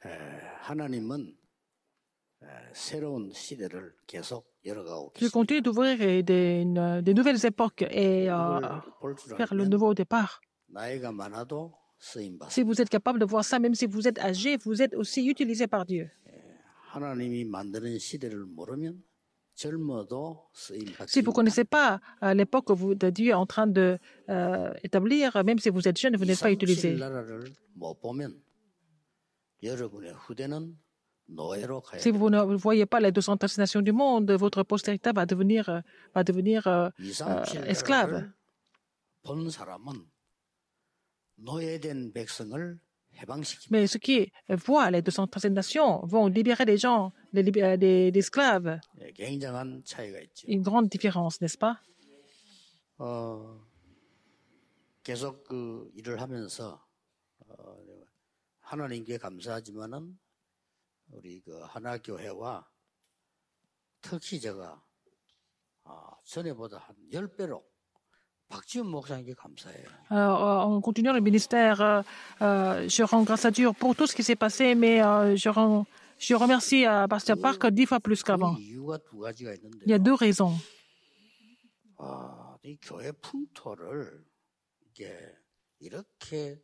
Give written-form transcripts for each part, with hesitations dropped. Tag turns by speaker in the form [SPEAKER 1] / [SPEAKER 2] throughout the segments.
[SPEAKER 1] 하나님은 새로운 시대를 계속 열어가고
[SPEAKER 2] Dieu
[SPEAKER 1] 계십니다.
[SPEAKER 2] continue d'ouvrir des nouvelles époques et faire le nouveau départ.
[SPEAKER 1] 나이가 많아도 쓰임
[SPEAKER 2] Si
[SPEAKER 1] 받습니다.
[SPEAKER 2] vous êtes capable de voir ça, même si vous êtes âgé, vous êtes aussi utilisé par Dieu.
[SPEAKER 1] 하나님이 만드는 시대를 모르면 젊어도 쓰임
[SPEAKER 2] Si
[SPEAKER 1] 받지
[SPEAKER 2] vous ne connaissez pas l'époque de Dieu est en train d'établir, même si vous êtes jeune, vous n'êtes pas
[SPEAKER 1] 237
[SPEAKER 2] utilisé.
[SPEAKER 1] 나라를 못 보면 여러분의 후대는 노예로 가야
[SPEAKER 2] Si
[SPEAKER 1] 됩니다.
[SPEAKER 2] vous ne voyez pas les 213 nations du monde, votre postérité va devenir
[SPEAKER 1] 237
[SPEAKER 2] esclave.
[SPEAKER 1] 나라를 본 사람은 노예된 백성을 해방시킵니다.
[SPEAKER 2] Mais ceux qui voient les 213 nations vont libérer des gens, des esclaves.
[SPEAKER 1] 굉장한 차이가 있죠.
[SPEAKER 2] Une grande différence, n'est-ce pas?
[SPEAKER 1] 계속 그 일을 하면서 하나님께 감사하지만은 우리 그 하나교회와 특히 제가 전에보다 한 10배로 박지훈 목사님께 감사해요.
[SPEAKER 2] Alors, en continuant le ministère, je rends grâce à Dieu pour tout ce qui s'est passé, mais je remercie Pasteur Park 10 fois plus
[SPEAKER 1] 그
[SPEAKER 2] qu'avant.
[SPEAKER 1] 이유가 두 가지가
[SPEAKER 2] Il y
[SPEAKER 1] 있는데
[SPEAKER 2] a deux raisons.
[SPEAKER 1] 이 교회 풍토를 이렇게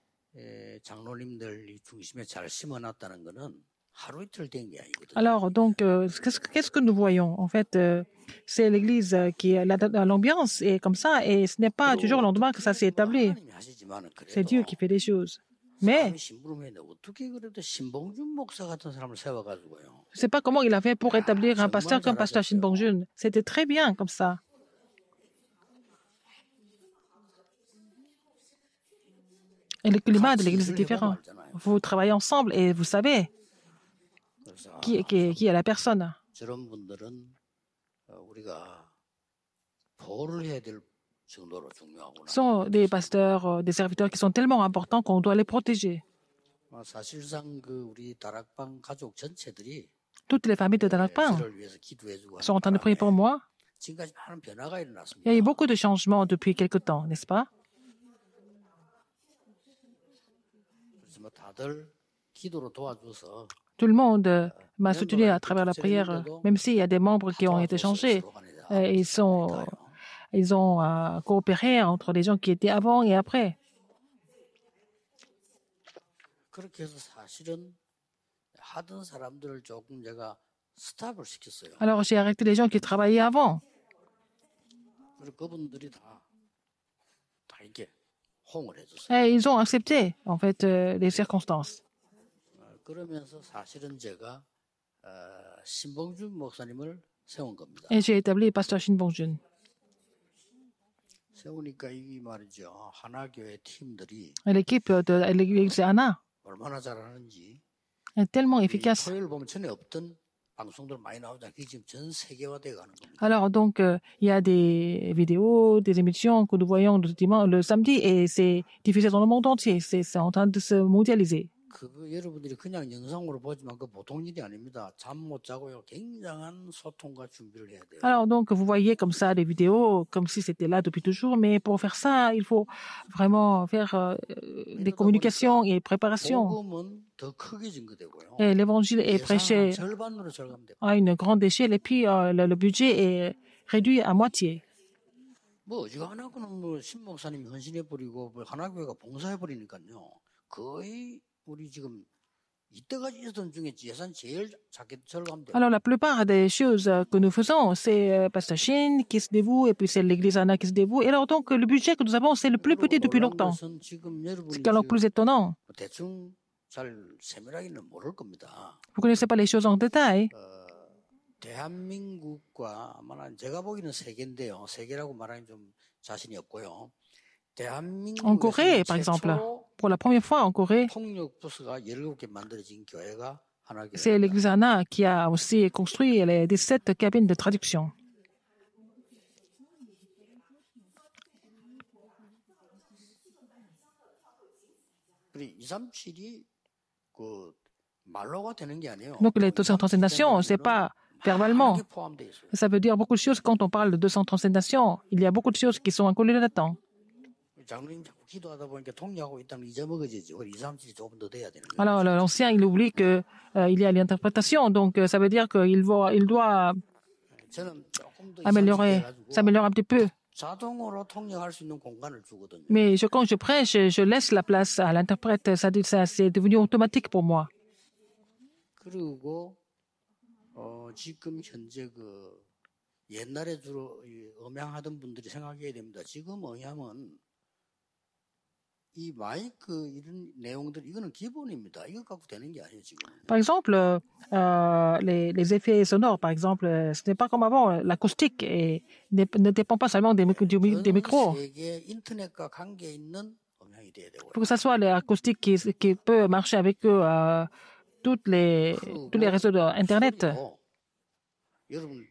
[SPEAKER 1] 장로님들이 중심에 잘 심어놨다는 거는 하루 이틀 된 게 아니거든요.
[SPEAKER 2] Alors, donc, qu'est-ce que nous voyons? En fait, c'est l'Église qui l'ambiance est comme ça, et ce n'est pas du jour au lendemain que ça s'est établi.
[SPEAKER 1] 하나님이 하시지만은
[SPEAKER 2] C'est Dieu
[SPEAKER 1] 그래도
[SPEAKER 2] qui fait les choses. Mais
[SPEAKER 1] 사람이 심부름했는데 어떻게 그래도 신봉준 목사 같은 사람을 세워가지고요.
[SPEAKER 2] je ne sais pas comment il a fait pour établir un pasteur comme Pasteur Shin Bong-jun. C'était très bien comme ça. Et le climat de l'Église est différent. Vous travaillez ensemble et vous savez
[SPEAKER 1] 그래서
[SPEAKER 2] qui est la personne.
[SPEAKER 1] 저런 분들은 우리가 보호를 해야 될 정도로 중요하구나.
[SPEAKER 2] Ce sont des pasteurs, des serviteurs qui sont tellement importants qu'on doit les protéger.
[SPEAKER 1] 사실상 그 우리 다락방 가족 전체들이
[SPEAKER 2] Toutes les familles de Darakpang
[SPEAKER 1] 저를 위해서 기도해주고
[SPEAKER 2] sont en train de prier pour moi.
[SPEAKER 1] 지금까지 많은 변화가
[SPEAKER 2] Il
[SPEAKER 1] 일어났습니다.
[SPEAKER 2] y a eu beaucoup de changements depuis quelque temps, n'est-ce pas?
[SPEAKER 1] 그래서 뭐 다들 기도로 도와줘서
[SPEAKER 2] Tout le monde m'a soutenu à travers la prière, même s'il y a des membres qui ont été changés. Ils ont coopéré entre les gens qui étaient avant et après.
[SPEAKER 1] 그렇게 해서 사실은 하던 사람들을 조금 제가 스탑을 시켰어요.
[SPEAKER 2] Alors j'ai arrêté les gens qui travaillaient avant.
[SPEAKER 1] 그리고 그분들이 다 이렇게 호응을 해줬어요.
[SPEAKER 2] Et ils ont accepté, en fait, les circonstances.
[SPEAKER 1] 그러면서 사실은 제가 신봉준 목사님을 세운 겁니다.
[SPEAKER 2] Et j'ai établi Pasteur Shin Bong-jun.
[SPEAKER 1] 세우니까 이 말이죠. 하나교회 팀들이
[SPEAKER 2] Et l'équipe de l'Église Anna
[SPEAKER 1] 얼마나 잘하는지.
[SPEAKER 2] est tellement efficace.
[SPEAKER 1] 토요일 보면 전에 없던 방송들 많이 나오잖아요. 그게 지금 전 세계화돼 가는 겁니다.
[SPEAKER 2] Alors donc, il y a des vidéos, des émissions que nous voyons le samedi et c'est diffusé dans le monde entier. C'est en train de se mondialiser.
[SPEAKER 1] 그거 여러분들이 그냥 영상으로 보지만 그 보통 일이 아닙니다. 잠 못 자고요. 굉장한 소통과 준비를 해야 돼요.
[SPEAKER 2] Alors donc, vous voyez comme ça des vidéos, comme si c'était là depuis toujours, mais pour faire ça, il faut vraiment faire des communications et préparations.
[SPEAKER 1] 복음은 더 크게 증거되고요.
[SPEAKER 2] Et l'évangile est prêché
[SPEAKER 1] 예산은 절반으로 절감돼요.
[SPEAKER 2] à une grande échelle et puis le budget est réduit à moitié.
[SPEAKER 1] 뭐 어지간하고는 뭐 신목사님이 헌신해버리고 뭐 하나교회가 봉사해버리니까요. 거의 우리 지금 이때까지 있었던 중에 예산 제일 작게 절감돼요.
[SPEAKER 2] Alors la plupart des choses que nous faisons, c'est Pasteur Shin qui se dévoue et puis c'est l'Église Anna qui se dévoue. Et alors donc le budget que nous avons, c'est le plus petit depuis longtemps.
[SPEAKER 1] 것은 지금 여러분이
[SPEAKER 2] Ce qui est le plus étonnant.
[SPEAKER 1] 대충 잘 세밀하게는 모를 겁니다.
[SPEAKER 2] Vous ne connaissez pas les choses en détail.
[SPEAKER 1] 대한민국과 아마 제가 보기에는 세계인데요. 세계라고 말하기 좀 자신이 없고요.
[SPEAKER 2] En Corée, par exemple, pour la première fois en Corée,
[SPEAKER 1] 통역 부스가 17개 만들어진 교회가 하나교회.
[SPEAKER 2] c'est l'Église Anna qui a aussi construit les 17 cabines de traduction.
[SPEAKER 1] 그리고 237이 그 말로가 되는 게 아니에요.
[SPEAKER 2] Donc les 237 nations, c'est pas verbalement.
[SPEAKER 1] 포함되어 있어요.
[SPEAKER 2] Ça veut dire beaucoup de choses quand on parle de 237 nations. Il y a beaucoup de choses qui sont incluses là-dedans.
[SPEAKER 1] 장로님 자꾸 기도하다 보니까 통역하고 있다는 잊어먹어지지. 우리 2, 3일이 조금 더 돼야 되는 거예요.
[SPEAKER 2] Alors, l'ancien, il oublie que il y a l'interprétation. Donc, ça veut dire qu'il doit
[SPEAKER 1] 저는 조금 더 2, 3일
[SPEAKER 2] améliorer,
[SPEAKER 1] 돼가지고
[SPEAKER 2] s'améliorer un petit peu.
[SPEAKER 1] 자동으로 통역할 수 있는 공간을 주거든요.
[SPEAKER 2] Mais quand je prêche, je laisse la place à l'interprète. Ça, c'est devenu automatique pour moi.
[SPEAKER 1] 그리고 지금 현재 그 옛날에 주로 음향하던 분들이 생각해야 됩니다. 지금 음향은 이 마이크 이런 내용들 이거는 기본입니다. 이거 갖고 되는 게 아니에요 지금.
[SPEAKER 2] Par exemple, les effets sonores, par exemple, ce n'est pas comme avant. L'acoustique ne dépend pas seulement des micros.
[SPEAKER 1] 세계 인터넷과 관계 있는 음향이 돼야 되고.
[SPEAKER 2] Il faut que ça soit l'acoustique qui peut marcher avec tous les réseaux d'Internet.
[SPEAKER 1] 여러분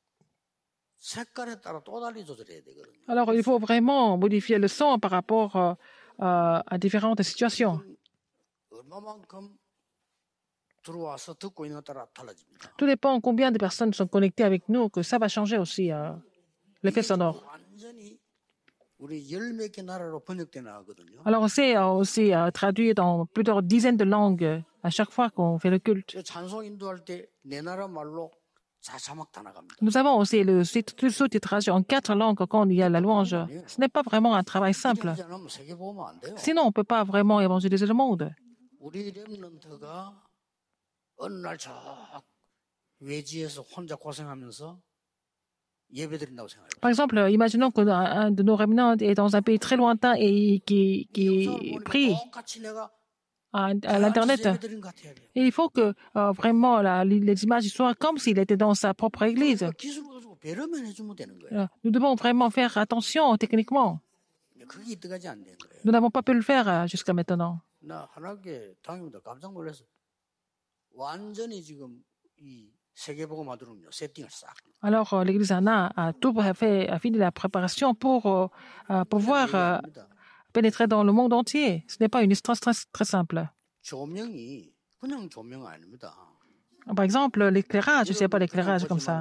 [SPEAKER 1] 색깔에 따라 또 달리 조절해야 되거든요.
[SPEAKER 2] Alors, il faut vraiment modifier le son par rapport à différentes situations.
[SPEAKER 1] 얼마만큼 들어와서 듣고 있는 따라 달라집니다.
[SPEAKER 2] Tout dépend combien de personnes sont connectées avec nous, que ça va changer aussi l'effet sonore.
[SPEAKER 1] 완전히 우리 10몇 개 나라로 번역돼 나가거든요.
[SPEAKER 2] Alors, c'est aussi traduit dans plusieurs dizaines de langues à chaque fois qu'on fait le culte.
[SPEAKER 1] 찬송 인도할 때 내 나라 말로 자막 다 나갑니다.
[SPEAKER 2] Nous avons aussi le sous-titrage en 4 langues quand il y a la louange. Ce n'est pas vraiment un travail simple.
[SPEAKER 1] 이러지 않으면 세계 보면 안 돼요.
[SPEAKER 2] Sinon, on ne peut pas vraiment évangéliser le monde.
[SPEAKER 1] 우리 렘넌트가 어느 날 저 외지에서 혼자 고생하면서 예배드린다고 생각해요.
[SPEAKER 2] Par exemple, imaginons qu'un de nos remnants est dans un pays très lointain et qui prie
[SPEAKER 1] 똑같이 내가
[SPEAKER 2] à l'Internet.
[SPEAKER 1] 예배드린 것 같아야 돼요.
[SPEAKER 2] Et il faut que vraiment les images soient comme s'il était dans sa propre église.
[SPEAKER 1] 기술을 가지고 배려만 해주면 되는 거예요.
[SPEAKER 2] Nous devons vraiment faire attention techniquement.
[SPEAKER 1] 그게 이때까지 안 된 거예요.
[SPEAKER 2] Nous n'avons pas pu le faire jusqu'à maintenant.
[SPEAKER 1] 나 하나님께 당입니다. 깜짝 놀라서 완전히 지금 이 세계복음 하도록요 세팅을 싹.
[SPEAKER 2] Alors, l'église Anna a fini la préparation pour pouvoir pénétrer dans le monde entier. Ce n'est pas une histoire très simple.
[SPEAKER 1] 조명이 그냥 조명 아닙니다.
[SPEAKER 2] Par exemple, l'éclairage, ce n'est pas l'éclairage comme ça.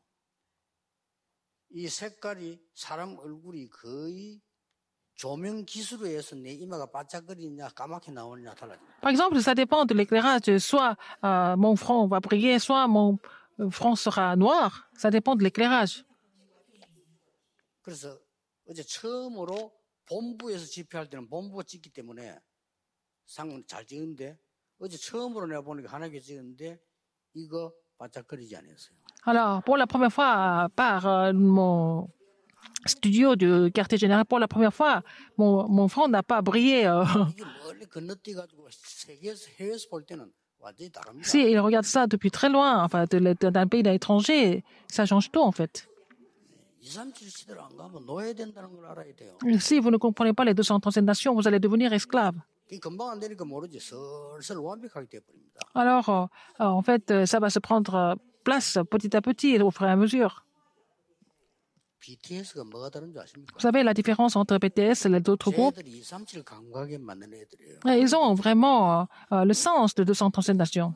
[SPEAKER 1] 이 색깔이 사람 얼굴이 거의 조명 기술에 의해서 내 이마가 반짝거리냐 까맣게 나오느냐 달라집니다.
[SPEAKER 2] Par exemple, ça dépend de l'éclairage. Soit mon front va briller, soit mon front sera noir. Ça dépend de l'éclairage.
[SPEAKER 1] 그래서 어제 처음으로 본부에서 집회할 때는 본부가 찍기 때문에 상은 잘 찍는데 어제 처음으로 내가 보니까 하나님께 찍었는데 이거 반짝거리지 않았어요.
[SPEAKER 2] Alors, pour la première fois, par mon studio du quartier général, pour la première fois, mon front n'a pas brillé.
[SPEAKER 1] 이게 멀리 건너뛰어가지고 세계에서 해외에서 볼 때는 완전히 다릅니다.
[SPEAKER 2] Si il regarde ça depuis très loin, enfin, d'un pays étranger, ça change tout en fait.
[SPEAKER 1] 2, 3일 시대로 안 가면 노예 된다는 걸 알아야 돼요.
[SPEAKER 2] Si vous ne comprenez pas les 237 nations, vous allez devenir esclave.
[SPEAKER 1] 그게 금방 안 되니까 모르지 슬슬 완벽하게 돼버립니다.
[SPEAKER 2] Alors, en fait, ça va se prendre place petit à petit, au fur et à mesure.
[SPEAKER 1] BTS가 뭐가 다른지 아십니까?
[SPEAKER 2] Vous savez la différence entre BTS et les autres groupes?
[SPEAKER 1] 쟤들이 2, 3일 감각에 맞는 애들이에요.
[SPEAKER 2] Ils ont vraiment le sens de 237 nations.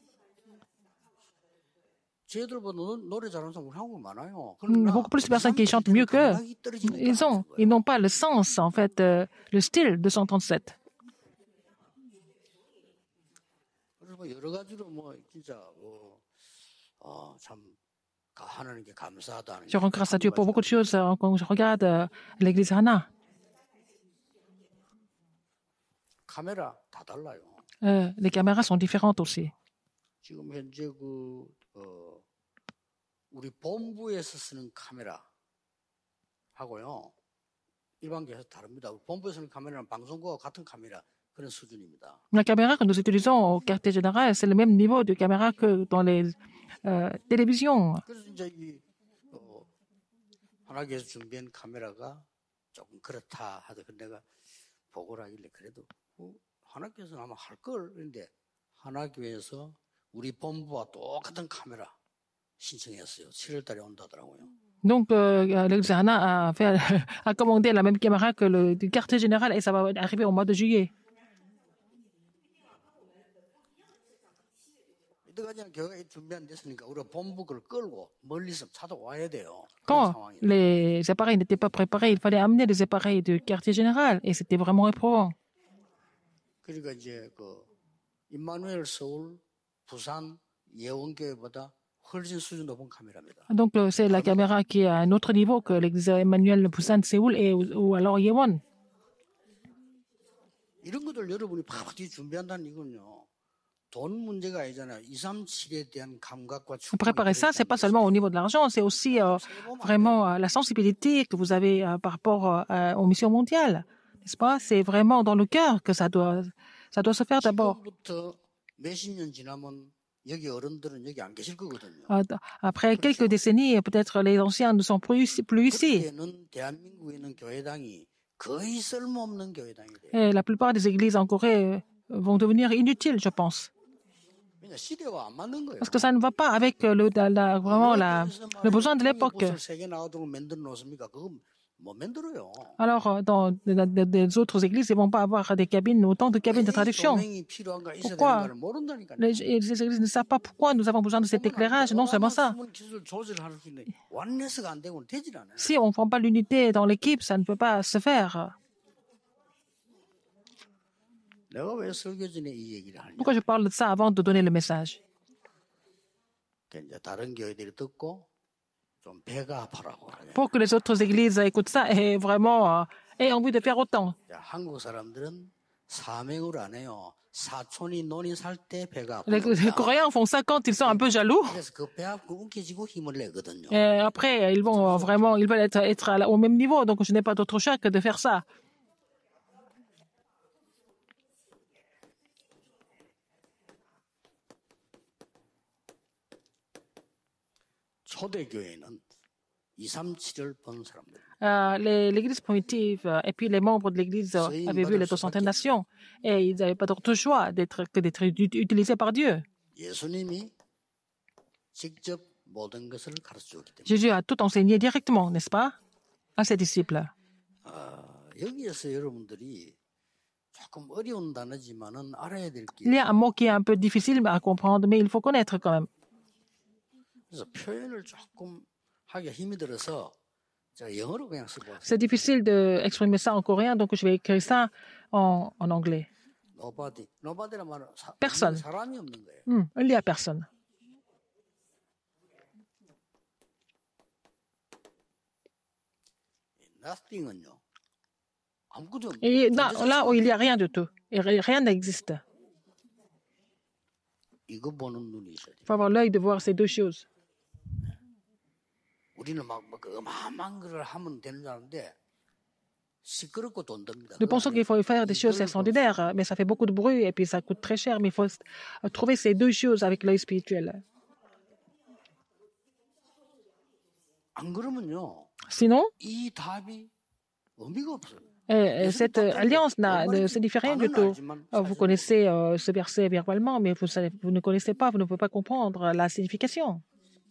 [SPEAKER 1] 쟤들보다 노래 잘하는 사람 우리 한국에 많아요.
[SPEAKER 2] Il y a beaucoup plus de personnes qui chantent mieux qu'eux. Ils n'ont pas le sens, en fait, le style 237.
[SPEAKER 1] 그래서 여러 가지로 뭐 진짜 참 하나님께 감사하다.
[SPEAKER 2] Je rends grâce à Dieu pour beaucoup de choses quand je regarde l'église Hana.
[SPEAKER 1] 카메라 다 달라요.
[SPEAKER 2] Les caméras sont différentes aussi.
[SPEAKER 1] 지금 현재 우리 본부에서 쓰는 카메라 하고요. 일반 교회에서 다릅니다. 본부에서 쓰는 카메라는 방송국과 같은 카메라 그런 수준입니다.
[SPEAKER 2] La caméra que nous utilisons au quartier général, c'est le même niveau de caméra que dans les télévisions.
[SPEAKER 1] 그래서 이제 이 하나교회에서 준비한 카메라가 조금 그렇다 하더 내가 보고를 하길래 그래도 하나교회에서는 아마 할 걸 그런데 하나교회에서 우리 본부와 똑같은 카메라 신청했어요. 7월 달에 온다더라고요.
[SPEAKER 2] Donc, l'église Hana a commandé la même caméra que le du quartier général et ça va arriver au mois de juillet.
[SPEAKER 1] 이때까지는 교회가 준비 안 됐으니까 우리가 본부 그걸 끌고 멀리서 차도 와야 돼요. 그런
[SPEAKER 2] Quand
[SPEAKER 1] 상황이에요.
[SPEAKER 2] les appareils n'étaient pas préparés, il fallait amener des appareils du quartier général et c'était vraiment éprouvant.
[SPEAKER 1] 그러니까 이제 그 임마누엘 서울, 부산 예원교회보다 훨씬 수준 높은 카메라입니다.
[SPEAKER 2] Donc, c'est la caméra qui est à un autre niveau que l'église Emmanuel Busan de Séoul ou alors Yewon.
[SPEAKER 1] 이런 것들 여러분이 바로뒤 준비한다는 이건요. 돈 문제가 아니잖아요. 237에 대한 감각과
[SPEAKER 2] Préparer ça, c'est pas seulement au niveau de l'argent, c'est aussi vraiment la sensibilité que vous avez par rapport aux missions mondiales, n'est-ce pas? C'est vraiment dans le cœur que ça doit se faire d'abord.
[SPEAKER 1] 지금부터 몇십 년 지나면 여기 어른들은 여기 안 계실 거거든요.
[SPEAKER 2] Après quelques décennies, peut-être les anciens ne sont plus ici.
[SPEAKER 1] 그때는 대한민국에 있는 교회당이 거의 쓸모없는 교회당이 돼요.
[SPEAKER 2] Et la plupart des églises en Corée vont devenir inutiles, je pense.
[SPEAKER 1] 왜냐 시대가 안 맞는 거예요.
[SPEAKER 2] Parce que ça ne va pas avec vraiment le besoin de l'époque.
[SPEAKER 1] 세개 나오도록 만들어 놓습니까? 그거 못 만들어요.
[SPEAKER 2] Alors, dans des autres églises, ils ne vont pas avoir des cabines, autant de cabines de traduction.
[SPEAKER 1] 조명이 필요한가 있어야
[SPEAKER 2] Pourquoi?
[SPEAKER 1] 되는가를 모른다니까요.
[SPEAKER 2] Les églises ne savent pas pourquoi nous avons besoin de cet éclairage. Non seulement ça.
[SPEAKER 1] 숨은 기술 조절할 수 있는 완네스가 안 되고는 되질 않아요.
[SPEAKER 2] Si on ne prend pas l'unité dans l'équipe, ça ne peut pas se faire.
[SPEAKER 1] 내가 왜 설교 전에 이 얘기를 하냐?
[SPEAKER 2] Pourquoi je parle de ça avant de donner le message?
[SPEAKER 1] 이제 다른 교회들이 듣고 좀 배가 아파라고 그러냐.
[SPEAKER 2] Pour que les autres églises écoutent ça et vraiment aient envie de faire autant.
[SPEAKER 1] 한국 사람들은 사명을 안 해요. 사촌이 논이 살 때 배가
[SPEAKER 2] Les
[SPEAKER 1] 아프다.
[SPEAKER 2] Coréens font ça quand ils sont un peu jaloux.
[SPEAKER 1] 그래서 그 배 아프고 움켜쥐고 힘을 내거든요.
[SPEAKER 2] Et après, ils vont vraiment, ils veulent être au même niveau. Donc, je n'ai pas d'autre choix que de faire ça.
[SPEAKER 1] 초대 교회는 237을 본 사람들.
[SPEAKER 2] L'église primitive et puis les membres de l'église avaient vu les 200 nations et ils n'avaient pas d'autre choix que d'être utilisés par Dieu.
[SPEAKER 1] 예수님이 직접 모든 것을 가르쳐주기 때문에.
[SPEAKER 2] Jésus a tout enseigné directement, n'est-ce pas, à ses disciples.
[SPEAKER 1] 여기에서 여러분들이 조금 어려운 단어지만은 알아야 될 게.
[SPEAKER 2] Il y a un mot qui est un peu difficile à comprendre, mais il faut connaître quand même.
[SPEAKER 1] 그래서 표현을 조금 하기가 힘이 들어서 제가 영어로 그냥 쓰고.
[SPEAKER 2] C'est difficile d'exprimer ça en coréen, donc je vais écrire ça en anglais.
[SPEAKER 1] Nobody. Nobody란 말은
[SPEAKER 2] Personne.
[SPEAKER 1] 사람이 없는 거예요.
[SPEAKER 2] Il n'y a personne.
[SPEAKER 1] Nothing은요. 아무것도
[SPEAKER 2] Et là où il n'y a rien de tout, et rien n'existe.
[SPEAKER 1] 이거 보는 눈이 있어야 돼.
[SPEAKER 2] Il faut avoir l'œil de voir ces deux choses.
[SPEAKER 1] 우리는 막 어마어마한 걸 하면 되는 줄 아는데 시끄럽고 돈 듭니다.
[SPEAKER 2] Nous pensons qu'il faut faire des choses extraordinaires, mais ça fait beaucoup de bruit et puis ça coûte très cher. Mais il faut trouver ces deux choses avec l'œil spirituel.
[SPEAKER 1] 안 그러면요.
[SPEAKER 2] Sinon,
[SPEAKER 1] 이 답이 의미가 없어요.
[SPEAKER 2] cette alliance ne signifie rien du tout. Vous connaissez ce verset verbalement, mais vous ne connaissez pas, vous ne pouvez pas comprendre la signification.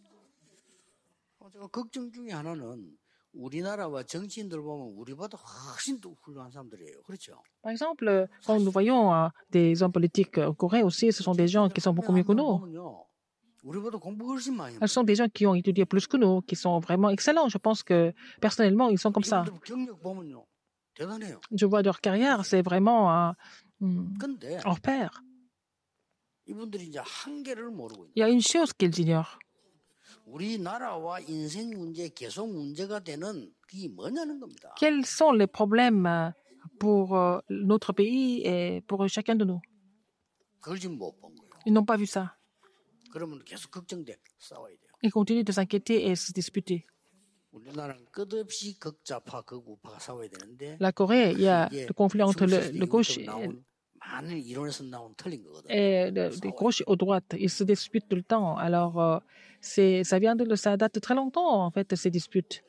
[SPEAKER 1] 제가 걱정 중에 하나는 우리나라와 정치인들 보면 우리보다 훨씬 더 훌륭한 사람들이에요. 그렇죠?
[SPEAKER 2] Par exemple, quand nous voyons des hommes politiques en Corée aussi, ce sont des gens qui sont beaucoup mieux que nous.
[SPEAKER 1] 우리보다 공부 훨씬 많이
[SPEAKER 2] Ce sont des gens qui ont étudié plus que nous, qui sont vraiment excellents. Je pense que personnellement, ils sont comme ça.
[SPEAKER 1] 경력 보면요. 대단해요.
[SPEAKER 2] Je vois leur carrière, c'est vraiment
[SPEAKER 1] 근데
[SPEAKER 2] hors pair.
[SPEAKER 1] 이분들이 이제 한계를 모르고 있는.
[SPEAKER 2] Il y a une chose qu'ils ignorent.
[SPEAKER 1] 우리나라와 인생 문제, 계속 문제가 되는 그게 뭐냐는 겁니다.
[SPEAKER 2] Quels sont les problèmes pour notre pays et pour chacun de nous?
[SPEAKER 1] 그걸 지금 못 본 거예요.
[SPEAKER 2] Ils n'ont pas vu ça.
[SPEAKER 1] 그러면 계속 걱정돼 싸워야 돼요.
[SPEAKER 2] Ils continuent de s'inquiéter et se disputer.
[SPEAKER 1] 우리나라는 끝없이 극좌파, 극우파가 싸워야 되는데
[SPEAKER 2] La Corée, il y a le conflit entre le gauche
[SPEAKER 1] 많은 이론에서 나온 틀린 거거든요.
[SPEAKER 2] et le gauche au droite. Ils se disputent tout le temps. Alors, ça date de très longtemps, en fait, ces disputes.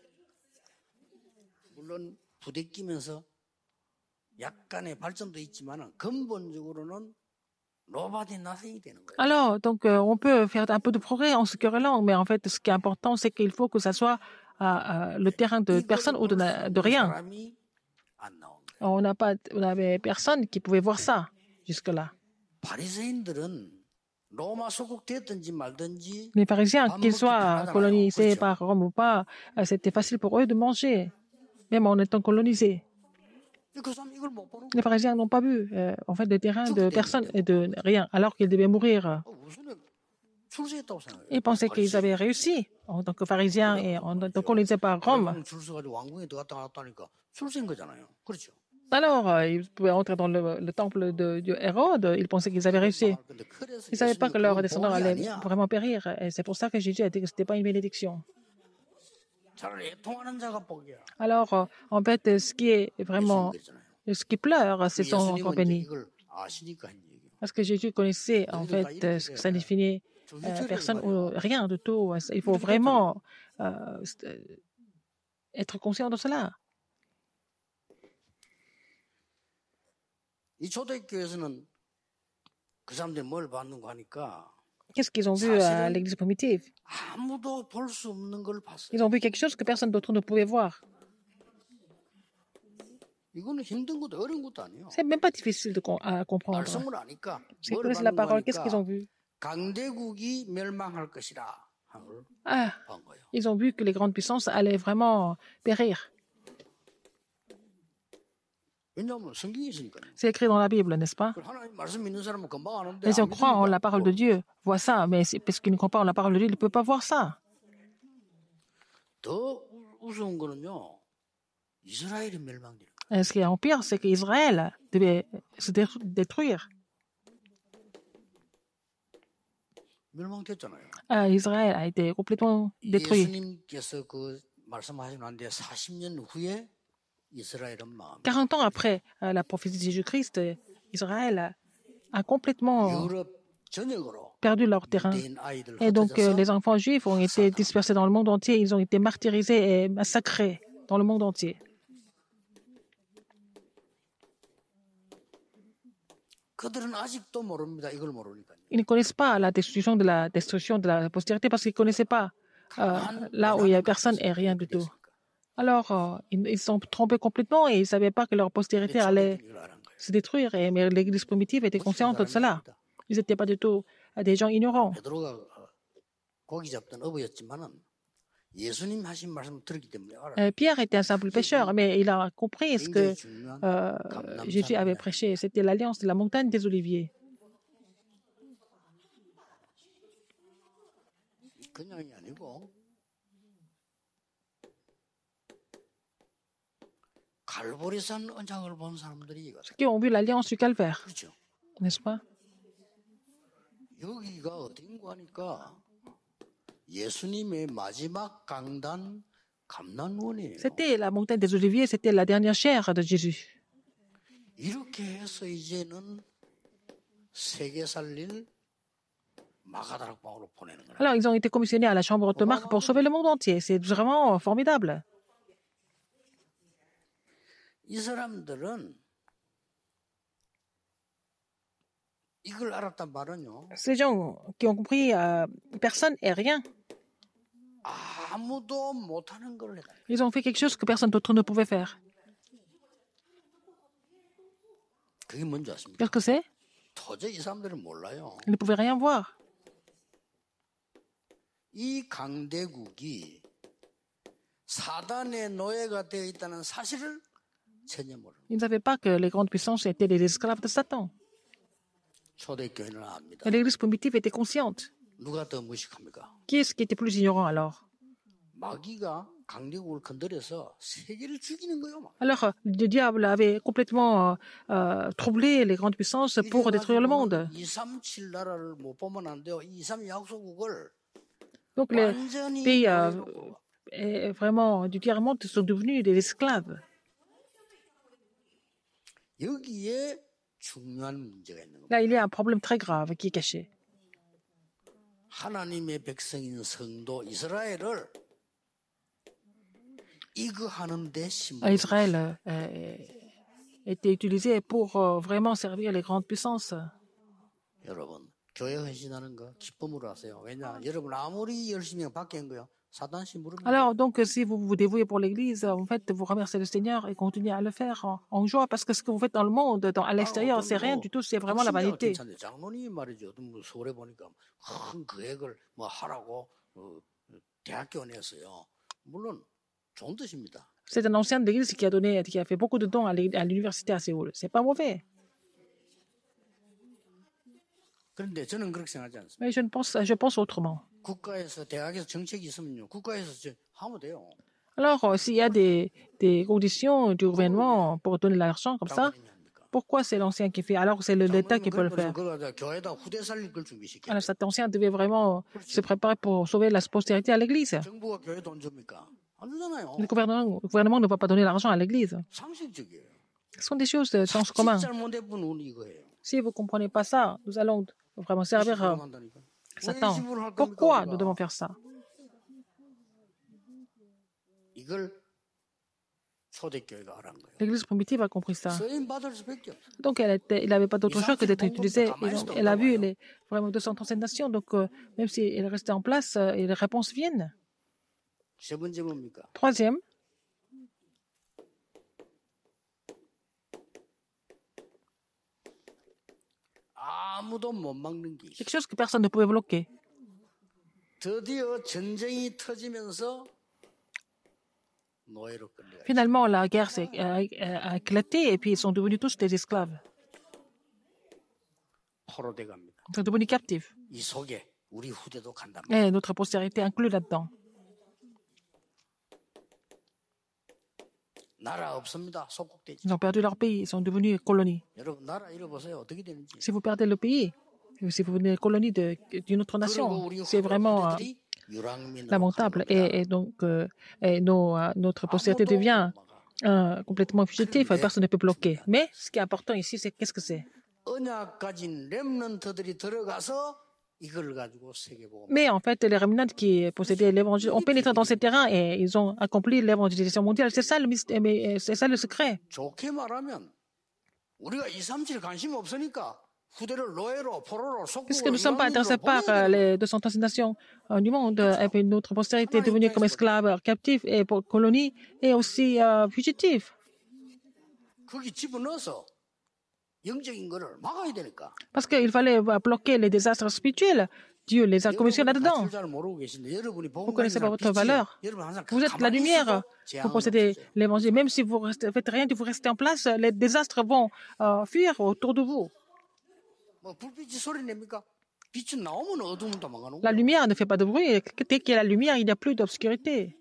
[SPEAKER 1] 물론 부대끼면서 약간의 발전도 있지만 근본적으로는 nobody nothing이 되는 거예요.
[SPEAKER 2] Alors, donc, on peut faire un peu de progrès en se querellant, mais en fait, ce qui est important, c'est qu'il faut que ça soit le terrain de personne ou de rien.
[SPEAKER 1] 사람이 안 나온 거예요.
[SPEAKER 2] On n'avait personne qui pouvait voir ça jusque-là.
[SPEAKER 1] 바리새인들은 로마 소국됐든지 말든지
[SPEAKER 2] Les pharisiens,
[SPEAKER 1] 밥
[SPEAKER 2] qu'ils
[SPEAKER 1] 먹기
[SPEAKER 2] soient
[SPEAKER 1] 편하잖아요.
[SPEAKER 2] colonisés
[SPEAKER 1] 그렇죠?
[SPEAKER 2] par Rome ou pas, c'était facile pour eux de manger, même en étant colonisés.
[SPEAKER 1] 그 사람 이걸 못 보는
[SPEAKER 2] Les
[SPEAKER 1] 거예요.
[SPEAKER 2] pharisiens n'ont pas vu, en fait, le terrain de
[SPEAKER 1] 죽게
[SPEAKER 2] personne
[SPEAKER 1] 됐는데
[SPEAKER 2] et
[SPEAKER 1] 못 보는
[SPEAKER 2] de
[SPEAKER 1] 거죠.
[SPEAKER 2] rien, alors qu'ils devaient mourir.
[SPEAKER 1] 무슨 출세했다고 생각해요.
[SPEAKER 2] Ils pensaient qu'ils avaient
[SPEAKER 1] 바리새인이.
[SPEAKER 2] réussi en tant que pharisiens et en étant colonisés par Rome.
[SPEAKER 1] 대강 줄 서가지고 왕궁에 들어갔다 나왔다 하니까 출세인 거잖아요. 그렇죠?
[SPEAKER 2] Alors, ils pouvaient entrer dans le temple de Hérode, ils pensaient qu'ils avaient réussi.
[SPEAKER 1] 망할 건데 그래서
[SPEAKER 2] Ils ne savaient pas
[SPEAKER 1] 예수님은
[SPEAKER 2] que leurs
[SPEAKER 1] 그건
[SPEAKER 2] descendants
[SPEAKER 1] 복이
[SPEAKER 2] allaient
[SPEAKER 1] 아니야.
[SPEAKER 2] vraiment périr. Et c'est pour ça que Jésus a dit que ce n'était pas une bénédiction.
[SPEAKER 1] 차라리 애통하는 자가 복이야.
[SPEAKER 2] Alors, en fait, ce qui est
[SPEAKER 1] 예수님
[SPEAKER 2] vraiment,
[SPEAKER 1] 그랬잖아요.
[SPEAKER 2] ce qui pleure, c'est son enfant
[SPEAKER 1] 예수님은 이제
[SPEAKER 2] béni.
[SPEAKER 1] 이걸 아시니까 한 얘기예요.
[SPEAKER 2] Parce que Jésus connaissait, en fait, ce que ça définit personne ou rien du tout. Il faut vraiment être conscient de cela.
[SPEAKER 1] 이 초대교회에서는 그 사람들이 뭘 받는 거 하니까
[SPEAKER 2] Qu'est-ce qu'ils ont vu à l'église primitive?
[SPEAKER 1] 아무도 볼 수 없는 걸 봤어요.
[SPEAKER 2] Ils ont vu quelque chose que personne d'autre ne pouvait voir.
[SPEAKER 1] 이거는 힘든 것도 어려운 것도 아니에요.
[SPEAKER 2] C'est même pas difficile à comprendre.
[SPEAKER 1] 말씀을 아니까
[SPEAKER 2] S'ils
[SPEAKER 1] 뭘
[SPEAKER 2] connaissent la
[SPEAKER 1] 받는
[SPEAKER 2] parole, qu'est-ce qu'ils ont
[SPEAKER 1] 거니까
[SPEAKER 2] vu?
[SPEAKER 1] 강대국이 멸망할 것이라 하는 걸
[SPEAKER 2] Ah,
[SPEAKER 1] 본 거예요.
[SPEAKER 2] ils ont vu que les grandes puissances allaient vraiment périr.
[SPEAKER 1] 왜냐하면 성경이 있으니까요.
[SPEAKER 2] C'est écrit dans la Bible, n'est-ce pas?
[SPEAKER 1] 하나님 말씀 믿는 사람은 금방 아는데
[SPEAKER 2] Mais si on
[SPEAKER 1] 안
[SPEAKER 2] croit en
[SPEAKER 1] 믿으니까
[SPEAKER 2] la parole de Dieu, voit ça. Mais parce qu'il ne croit pas en la parole de Dieu, il ne peut pas voir ça.
[SPEAKER 1] 더 우스운 거는요. 이스라엘이 멸망되는 거예요.
[SPEAKER 2] Et ce qui est en pire, c'est qu'Israël devait se détruire.
[SPEAKER 1] 멸망됐잖아요.
[SPEAKER 2] Israël a été complètement détruit.
[SPEAKER 1] 예수님께서 그 말씀하시고 난 뒤에 40년 후에 이스라엘은 망합니다.
[SPEAKER 2] 40 ans après la prophétie de Jésus-Christ, Israël a complètement
[SPEAKER 1] 유럽 전역으로
[SPEAKER 2] perdu leur terrain.
[SPEAKER 1] 유대인 아이들
[SPEAKER 2] Et donc,
[SPEAKER 1] 흩어져서
[SPEAKER 2] les enfants juifs ont été dispersés dans le monde entier. Ils ont été martyrisés et massacrés dans le monde entier.
[SPEAKER 1] 그들은 아직도 모릅니다. 이걸 모르니까요.
[SPEAKER 2] Ils ne connaissent pas la destruction de la postérité parce qu'ils ne connaissaient pas là où il n'y a personne et rien du tout. Alors, ils sont trompés complètement et ils ne savaient pas que leur postérité allait se détruire. Mais l'Église primitive était consciente de cela. Ils n'étaient pas du tout des gens ignorants.
[SPEAKER 1] 베드로가 고기 잡던 어부였지만은 예수님 하신 말씀 들었기 때문에 알아요.
[SPEAKER 2] Pierre était un simple pêcheur, mais il a compris ce que Jésus avait prêché. C'était l'alliance de la montagne des Oliviers.
[SPEAKER 1] 그냥이 아니고 갈보리산 언약을 본 사람들이
[SPEAKER 2] Ceux qui ont vu l'alliance du calvaire,
[SPEAKER 1] 그렇죠.
[SPEAKER 2] n'est-ce pas?
[SPEAKER 1] 여기가 어딘가 하니까 예수님의 마지막 강단 감난원이에요.
[SPEAKER 2] C'était la montagne des Oliviers, c'était la dernière chair de Jésus.
[SPEAKER 1] 이렇게 해서 이제는 세계 살릴 마가다락방으로 보내는 거예요.
[SPEAKER 2] Alors, ils ont été commissionnés à la chambre de Marc pour sauver le monde entier. C'est vraiment formidable.
[SPEAKER 1] 이 사람들은 이걸 알았단 말은요.
[SPEAKER 2] Ces gens qui ont compris personne et rien,
[SPEAKER 1] 아무도 못하는 걸 해요.
[SPEAKER 2] ils ont fait quelque chose que personne d'autre ne pouvait faire.
[SPEAKER 1] 그게 뭔지 아십니까?
[SPEAKER 2] Qu'est-ce que c'est?
[SPEAKER 1] 도저히 이 사람들은 몰라요.
[SPEAKER 2] Ils ne pouvaient rien voir.
[SPEAKER 1] 이 강대국이 사단의 노예가 되어 있다는 사실을 전혀 모릅니다.
[SPEAKER 2] Ils ne savaient pas que les grandes puissances étaient les esclaves de Satan.
[SPEAKER 1] 초대교회는 압니다.
[SPEAKER 2] Et l'Église primitive était consciente.
[SPEAKER 1] 누가 더 무식합니까?
[SPEAKER 2] Qui est-ce qui était plus ignorant alors?
[SPEAKER 1] 마귀가 강대국을 건드려서 세계를 죽이는 거예요. 막.
[SPEAKER 2] Alors, le diable avait complètement troublé les grandes puissances pour détruire le monde.
[SPEAKER 1] 237 나라를 못 보면 안 돼요. 2, 3 약소국을
[SPEAKER 2] Donc, les
[SPEAKER 1] 완전히
[SPEAKER 2] pays
[SPEAKER 1] 노예로
[SPEAKER 2] vraiment du tiers-monde sont devenus des esclaves.
[SPEAKER 1] 여기에 중요한 문제가 있는 겁니다.
[SPEAKER 2] Là, il y a un problème très grave qui est caché.
[SPEAKER 1] 하나님의 백성인 성도 이스라엘을 이거하는 데 심어.
[SPEAKER 2] Israël était utilisé pour vraiment servir les grandes puissances.
[SPEAKER 1] 여러분 교회 헌신하는 거 기쁨으로 하세요. 왜냐? 여러분 아무리 열심히 바뀐 거요. 사단씨 물으면
[SPEAKER 2] Alors, donc, si vous vous dévouez pour l'Église, en fait, vous remerciez le Seigneur et continuez à le faire en joie, parce que ce que vous faites dans le monde, à l'extérieur, c'est rien du tout, c'est vraiment la
[SPEAKER 1] 신자가
[SPEAKER 2] vanité.
[SPEAKER 1] 괜찮네. 장로님이 말이죠. 어떤 뭐 서울에 보니까 큰 계획을 뭐 하라고 대학교 내었어요. 물론 좋은 뜻입니다.
[SPEAKER 2] C'est un ancien de l'Église qui a fait beaucoup de dons à l'université à Séoul. C'est pas mauvais.
[SPEAKER 1] 그런데 저는 그렇게 생각하지 않습니다.
[SPEAKER 2] Mais je pense autrement.
[SPEAKER 1] 국가에서 대학에서 정책이 있으면요. 국가에서 하면 돼요.
[SPEAKER 2] Alors, s'il y a des conditions du gouvernement pour donner l'argent comme ça,
[SPEAKER 1] 장로님이 합니까?
[SPEAKER 2] pourquoi c'est l'ancien qui fait alors que c'est l'État qui peut le faire?
[SPEAKER 1] 그러다 교회다 후대 살릴 걸 준비시켜요.
[SPEAKER 2] Alors, cet ancien devait vraiment se préparer pour sauver la postérité à l'Église.
[SPEAKER 1] 정부가 교회 돈 줍니까? 안 주잖아요.
[SPEAKER 2] Le gouvernement ne va pas donner l'argent à l'Église.
[SPEAKER 1] 상식적이에요.
[SPEAKER 2] Ce sont des choses de sens commun.
[SPEAKER 1] 잘못된 분은 이거예요.
[SPEAKER 2] Si vous ne comprenez pas ça, nous allons vraiment servir
[SPEAKER 1] 한다니까.
[SPEAKER 2] Satan. Pourquoi nous devons faire ça?
[SPEAKER 1] 이걸 초대교회가 알은 거예요.
[SPEAKER 2] L'Église primitive a compris ça.
[SPEAKER 1] 쓰임 받을 수밖에 없어.
[SPEAKER 2] Donc, il n'avait pas d'autre choix que d'être utilisée. Elle a vu vraiment 237 nations. Donc, même si elle restait en place, et les réponses viennent.
[SPEAKER 1] 세 번째 뭡니까?
[SPEAKER 2] Troisième,
[SPEAKER 1] 아무도 못 막는 게 있어.
[SPEAKER 2] quelque chose que personne ne pouvait bloquer.
[SPEAKER 1] 드디어 전쟁이 터지면서 노예로 끌려가.
[SPEAKER 2] Finalement, la guerre a éclaté et puis ils sont devenus tous des esclaves.
[SPEAKER 1] 포로돼 갑니다.
[SPEAKER 2] Ils sont devenus captifs.
[SPEAKER 1] 이 속에 우리 후대도 간단 말이에요.
[SPEAKER 2] Et notre postérité inclue là-dedans.
[SPEAKER 1] 나라 없습니다. 속국되지.
[SPEAKER 2] Ils ont perdu leur pays. Ils sont devenus colonies.
[SPEAKER 1] 여러분 나라 잃어보세요. 어떻게 되는지.
[SPEAKER 2] Si vous perdez le pays, si vous venez colonie d'une autre
[SPEAKER 1] 그리고
[SPEAKER 2] nation,
[SPEAKER 1] 우리
[SPEAKER 2] c'est vraiment
[SPEAKER 1] 후대들이 유랑민으로
[SPEAKER 2] lamentable.
[SPEAKER 1] 가는 겁니다.
[SPEAKER 2] Et donc, notre postérité devient complètement fugitive. Personne ne peut bloquer. Mais ce qui est important ici, c'est qu'est-ce que c'est?
[SPEAKER 1] 언약 가진 렘넌트들이 들어가서 이걸 가지고 세계복음.
[SPEAKER 2] Mais en fait, les remnants qui possédaient l'évangile ont pénétré dans ces terrains et ils ont accompli l'évangélisation mondiale. C'est ça le mystère, mais c'est ça le secret.
[SPEAKER 1] 좋게 말하면 우리가 237 관심 없으니까 후대를 노예로 포로로
[SPEAKER 2] Puisque
[SPEAKER 1] 속국으로
[SPEAKER 2] nous ne sommes pas intéressés par
[SPEAKER 1] 보내야 되는
[SPEAKER 2] les 236 nations du monde, et puis notre postérité est devenue comme esclaves, captifs et colonies, et aussi fugitifs.
[SPEAKER 1] 거기 집어넣어서 영적인 거를 막아야 되니까.
[SPEAKER 2] Parce qu'il fallait bloquer les désastres spirituels. Dieu les a commis là-dedans.
[SPEAKER 1] 잘 모르고 계신데 여러분이
[SPEAKER 2] Vous
[SPEAKER 1] 복음
[SPEAKER 2] ne connaissez pas
[SPEAKER 1] 가진
[SPEAKER 2] votre
[SPEAKER 1] 사람
[SPEAKER 2] valeur.
[SPEAKER 1] 빛이에요. 여러분 항상
[SPEAKER 2] Vous êtes la
[SPEAKER 1] 가만히
[SPEAKER 2] lumière.
[SPEAKER 1] 있어도
[SPEAKER 2] Vous
[SPEAKER 1] 재앙은
[SPEAKER 2] possédez
[SPEAKER 1] 없어요.
[SPEAKER 2] l'évangile. Même si vous ne faites rien, vous restez en place, les désastres vont fuir autour de vous.
[SPEAKER 1] 뭐 불빛이 소리 냅니까? 빛은 나오면 어둠은 도망가는
[SPEAKER 2] La
[SPEAKER 1] 거예요.
[SPEAKER 2] lumière ne fait pas de bruit. Et dès qu'il y a la lumière, il n'y a plus d'obscurité.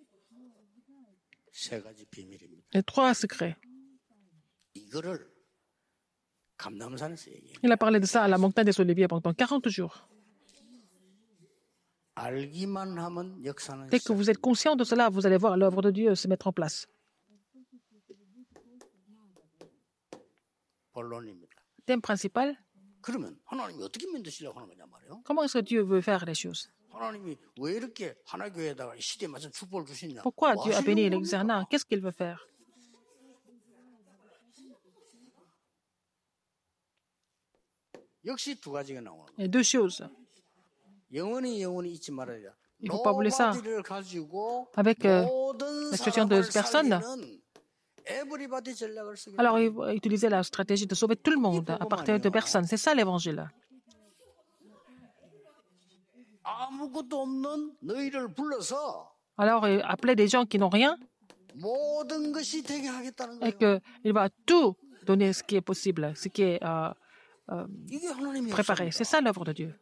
[SPEAKER 1] 세 가지 비밀입니다.
[SPEAKER 2] Les trois secrets.
[SPEAKER 1] 이거를 감남산에서 얘기해요.
[SPEAKER 2] Il a parlé de ça à la montagne des Oliviers pendant 40 jours.
[SPEAKER 1] 알기만 하면 역사는
[SPEAKER 2] Dès que vous êtes conscient de cela, vous allez voir l'œuvre de Dieu se mettre en place.
[SPEAKER 1] 본론입니다.
[SPEAKER 2] Thème principal,
[SPEAKER 1] 그러면 하나님이 어떻게 만드시려고 하는 거냐 말이에요.
[SPEAKER 2] comment est-ce que Dieu veut faire les choses?
[SPEAKER 1] 하나님이 왜 이렇게 하나교회에다가 이 시대에 맞춘 축복을 주시냐?
[SPEAKER 2] Pourquoi
[SPEAKER 1] 뭐
[SPEAKER 2] Dieu a béni
[SPEAKER 1] 하시려고
[SPEAKER 2] l'exernat?
[SPEAKER 1] 합니까?
[SPEAKER 2] Qu'est-ce qu'il veut faire?
[SPEAKER 1] 역시 두 가지가 나오는 거예요.
[SPEAKER 2] Il y a deux choses.
[SPEAKER 1] 영원히 잊지 말아야 돼.
[SPEAKER 2] Il faut pas oublier ça.
[SPEAKER 1] 노바디를 가지고
[SPEAKER 2] Avec
[SPEAKER 1] 모든
[SPEAKER 2] la situation de
[SPEAKER 1] 사람을
[SPEAKER 2] personnes.
[SPEAKER 1] 살리는 에브리바디 전략을 쓰게
[SPEAKER 2] Alors,
[SPEAKER 1] 돼요.
[SPEAKER 2] il va utiliser la stratégie de sauver tout le monde à partir de personnes. C'est ça l'évangile.
[SPEAKER 1] 아무것도 없는 너희를 불러서
[SPEAKER 2] Alors, appeler des gens qui n'ont rien
[SPEAKER 1] 모든 것이 되게 하겠다는
[SPEAKER 2] et
[SPEAKER 1] 거예요.
[SPEAKER 2] qu'il va tout donner ce qui est possible, ce qui est
[SPEAKER 1] 이게 하나님의
[SPEAKER 2] préparé. C'est ça l'œuvre de Dieu.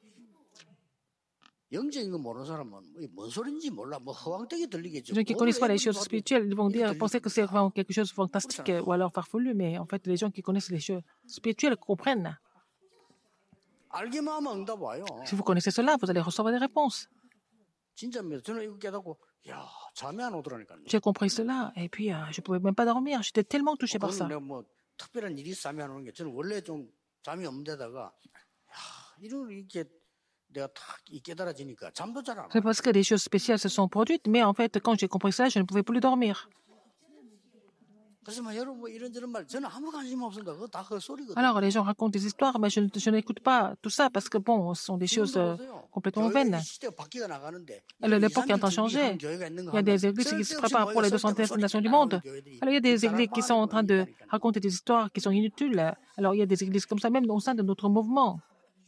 [SPEAKER 1] 영적인 거 모르는 사람은 뭔 소리인지 몰라. 뭐 허황되게 들리겠죠.
[SPEAKER 2] Les gens qui ne connaissent pas les choses spirituelles, ils vont penser que c'est vraiment quelque chose de fantastique ou alors farfelu, mais en fait, les gens qui connaissent les choses spirituelles comprennent.
[SPEAKER 1] 알기만 하면 응답 와요.
[SPEAKER 2] Si vous connaissez cela, vous allez recevoir des réponses.
[SPEAKER 1] 진짜입니다. 저는 이거 깨닫고 야 잠이 안 오더라니까요.
[SPEAKER 2] J'ai compris cela et puis je ne pouvais même pas dormir. J'étais tellement touché par ça.
[SPEAKER 1] 내가 뭐 특별한 일이 있어 잠이 안 오는 게 저는 원래 좀 잠이 없는 데다가 이런 이렇게 내가 탁 깨달아지니까 잠도 잘 안 와.
[SPEAKER 2] C'est parce que des choses spéciales se sont produites, mais en fait, quand j'ai compris cela, je ne pouvais plus dormir.
[SPEAKER 1] 그래서 막 여러분 뭐 이런저런 말 저는 아무 관심 없습니다. 그거 다 헛소리거든요.
[SPEAKER 2] Alors, les gens racontent des histoires, mais je n'écoute pas tout ça parce que, bon, ce sont des choses complètement vaine.
[SPEAKER 1] 시대가 바뀌어 나가는데
[SPEAKER 2] L'époque est en train de changer. Il y a des églises qui se préparent pour les 200e nations du monde. Alors, il y a des églises qui sont en train de raconter des histoires qui sont inutiles. Alors, il y a des églises comme ça, même au sein de notre mouvement.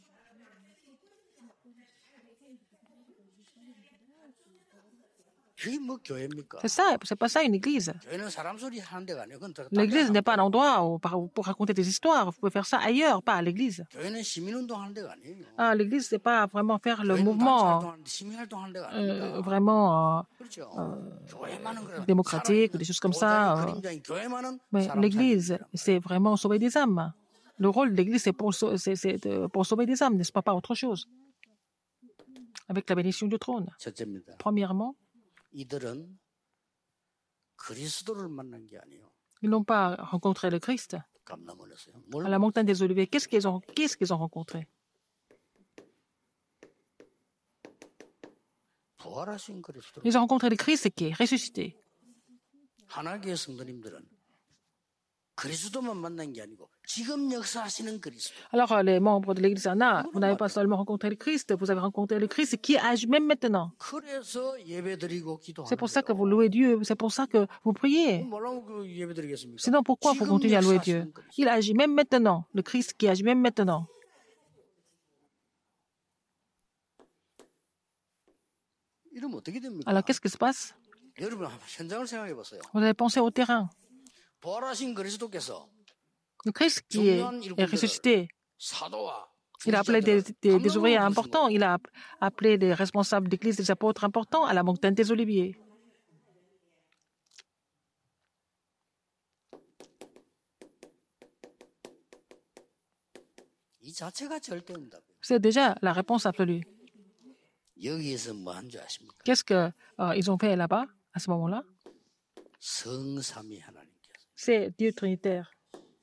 [SPEAKER 2] C'est ça, c'est pas ça une église. L'église n'est pas un endroit pour raconter des histoires. Vous pouvez faire ça ailleurs, pas à l'église. L'église, c'est pas vraiment faire le mouvement vraiment démocratique ou des choses comme ça. Mais l'église, c'est vraiment sauver des âmes. Le rôle de l'église, c'est pour sauver des âmes, n'est-ce pas, pas autre chose. Avec la bénédiction du trône. Premièrement, ils n'ont pas rencontré le Christ à la montagne des Oliviers. Qu'est-ce qu'ils ont rencontré? Ils ont rencontré le Christ qui est ressuscité. Alors, les membres de l'Église Anna, vous n'avez pas seulement rencontré le Christ, vous avez rencontré le Christ qui agit même maintenant. C'est pour ça que vous louez Dieu, c'est pour ça que vous priez. Sinon, pourquoi vous continuez à louer Dieu? Il agit même maintenant, le Christ qui agit même maintenant. Alors, qu'est-ce qui se passe? Vous avez pensé au terrain. Le Christ qui est ressuscité, il a appelé des ouvriers importants, il a appelé des responsables d'église, des apôtres importants à la montagne des Oliviers. C'est déjà la réponse absolue. Qu'est-ce qu'ils ont fait là-bas, à ce moment-là? C'est Dieu Trinitaire.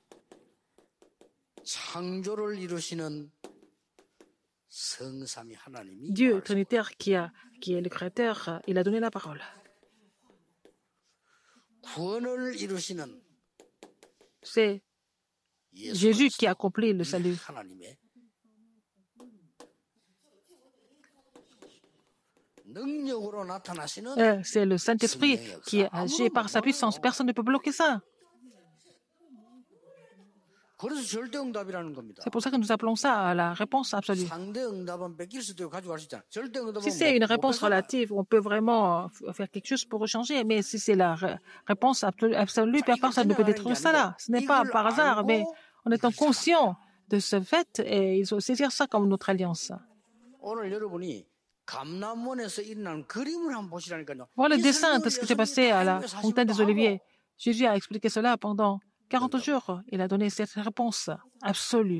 [SPEAKER 2] Dieu Trinitaire qui est le Créateur, il a donné la parole. C'est Jésus qui a accompli le salut. C'est le Saint-Esprit qui agit par sa puissance. Personne ne peut bloquer ça. C'est pour ça que nous appelons ça la réponse absolue. Si c'est une réponse relative, on peut vraiment faire quelque chose pour changer. Mais si c'est la réponse absolue, personne ne peut détruire ça là. Ce n'est pas par hasard, mais en étant conscient de ce fait, et il faut saisir ça comme notre alliance. Voilà le dessin de ce qui s'est passé à la montagne des Oliviers. Jésus a expliqué cela pendant 40 jours. Il a donné cette réponse absolue.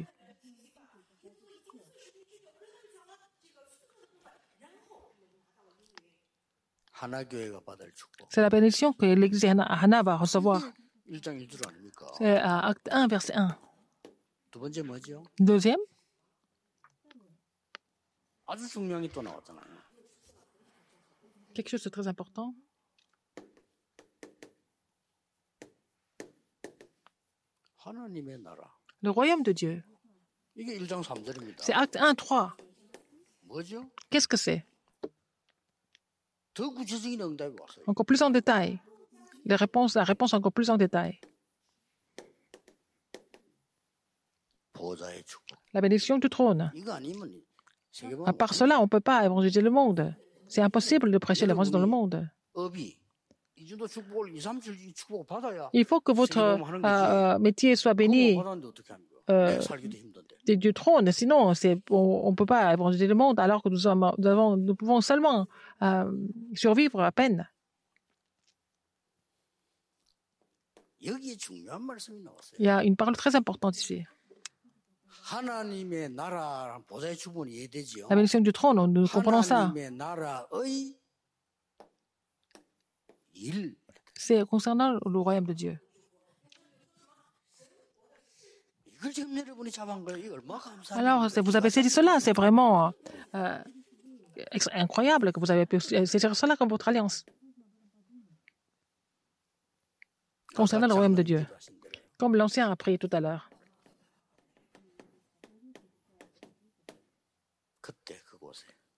[SPEAKER 2] C'est la bénédiction que l'Église Hana va recevoir. C'est à Acte 1, verset 1. Deuxième, quelque chose de très important. Le royaume de Dieu. C'est Acte 1, 3. Qu'est-ce que c'est? Encore plus en détail. La réponse encore plus en détail. La bénédiction du trône. À part cela, on ne peut pas évangéliser le monde. C'est impossible de prêcher l'évangile dans le monde. Il faut que votre métier soit béni du trône. Sinon, on ne peut pas évangéliser le monde alors que nous pouvons seulement survivre à peine. Il y a une parole très importante ici. La bénédiction du trône, nous comprenons ça. C'est concernant le royaume de Dieu. Alors, vous avez saisi cela, c'est vraiment incroyable que vous avez pu saisir cela comme votre alliance. Concernant le royaume de Dieu, comme l'ancien a prié tout à l'heure.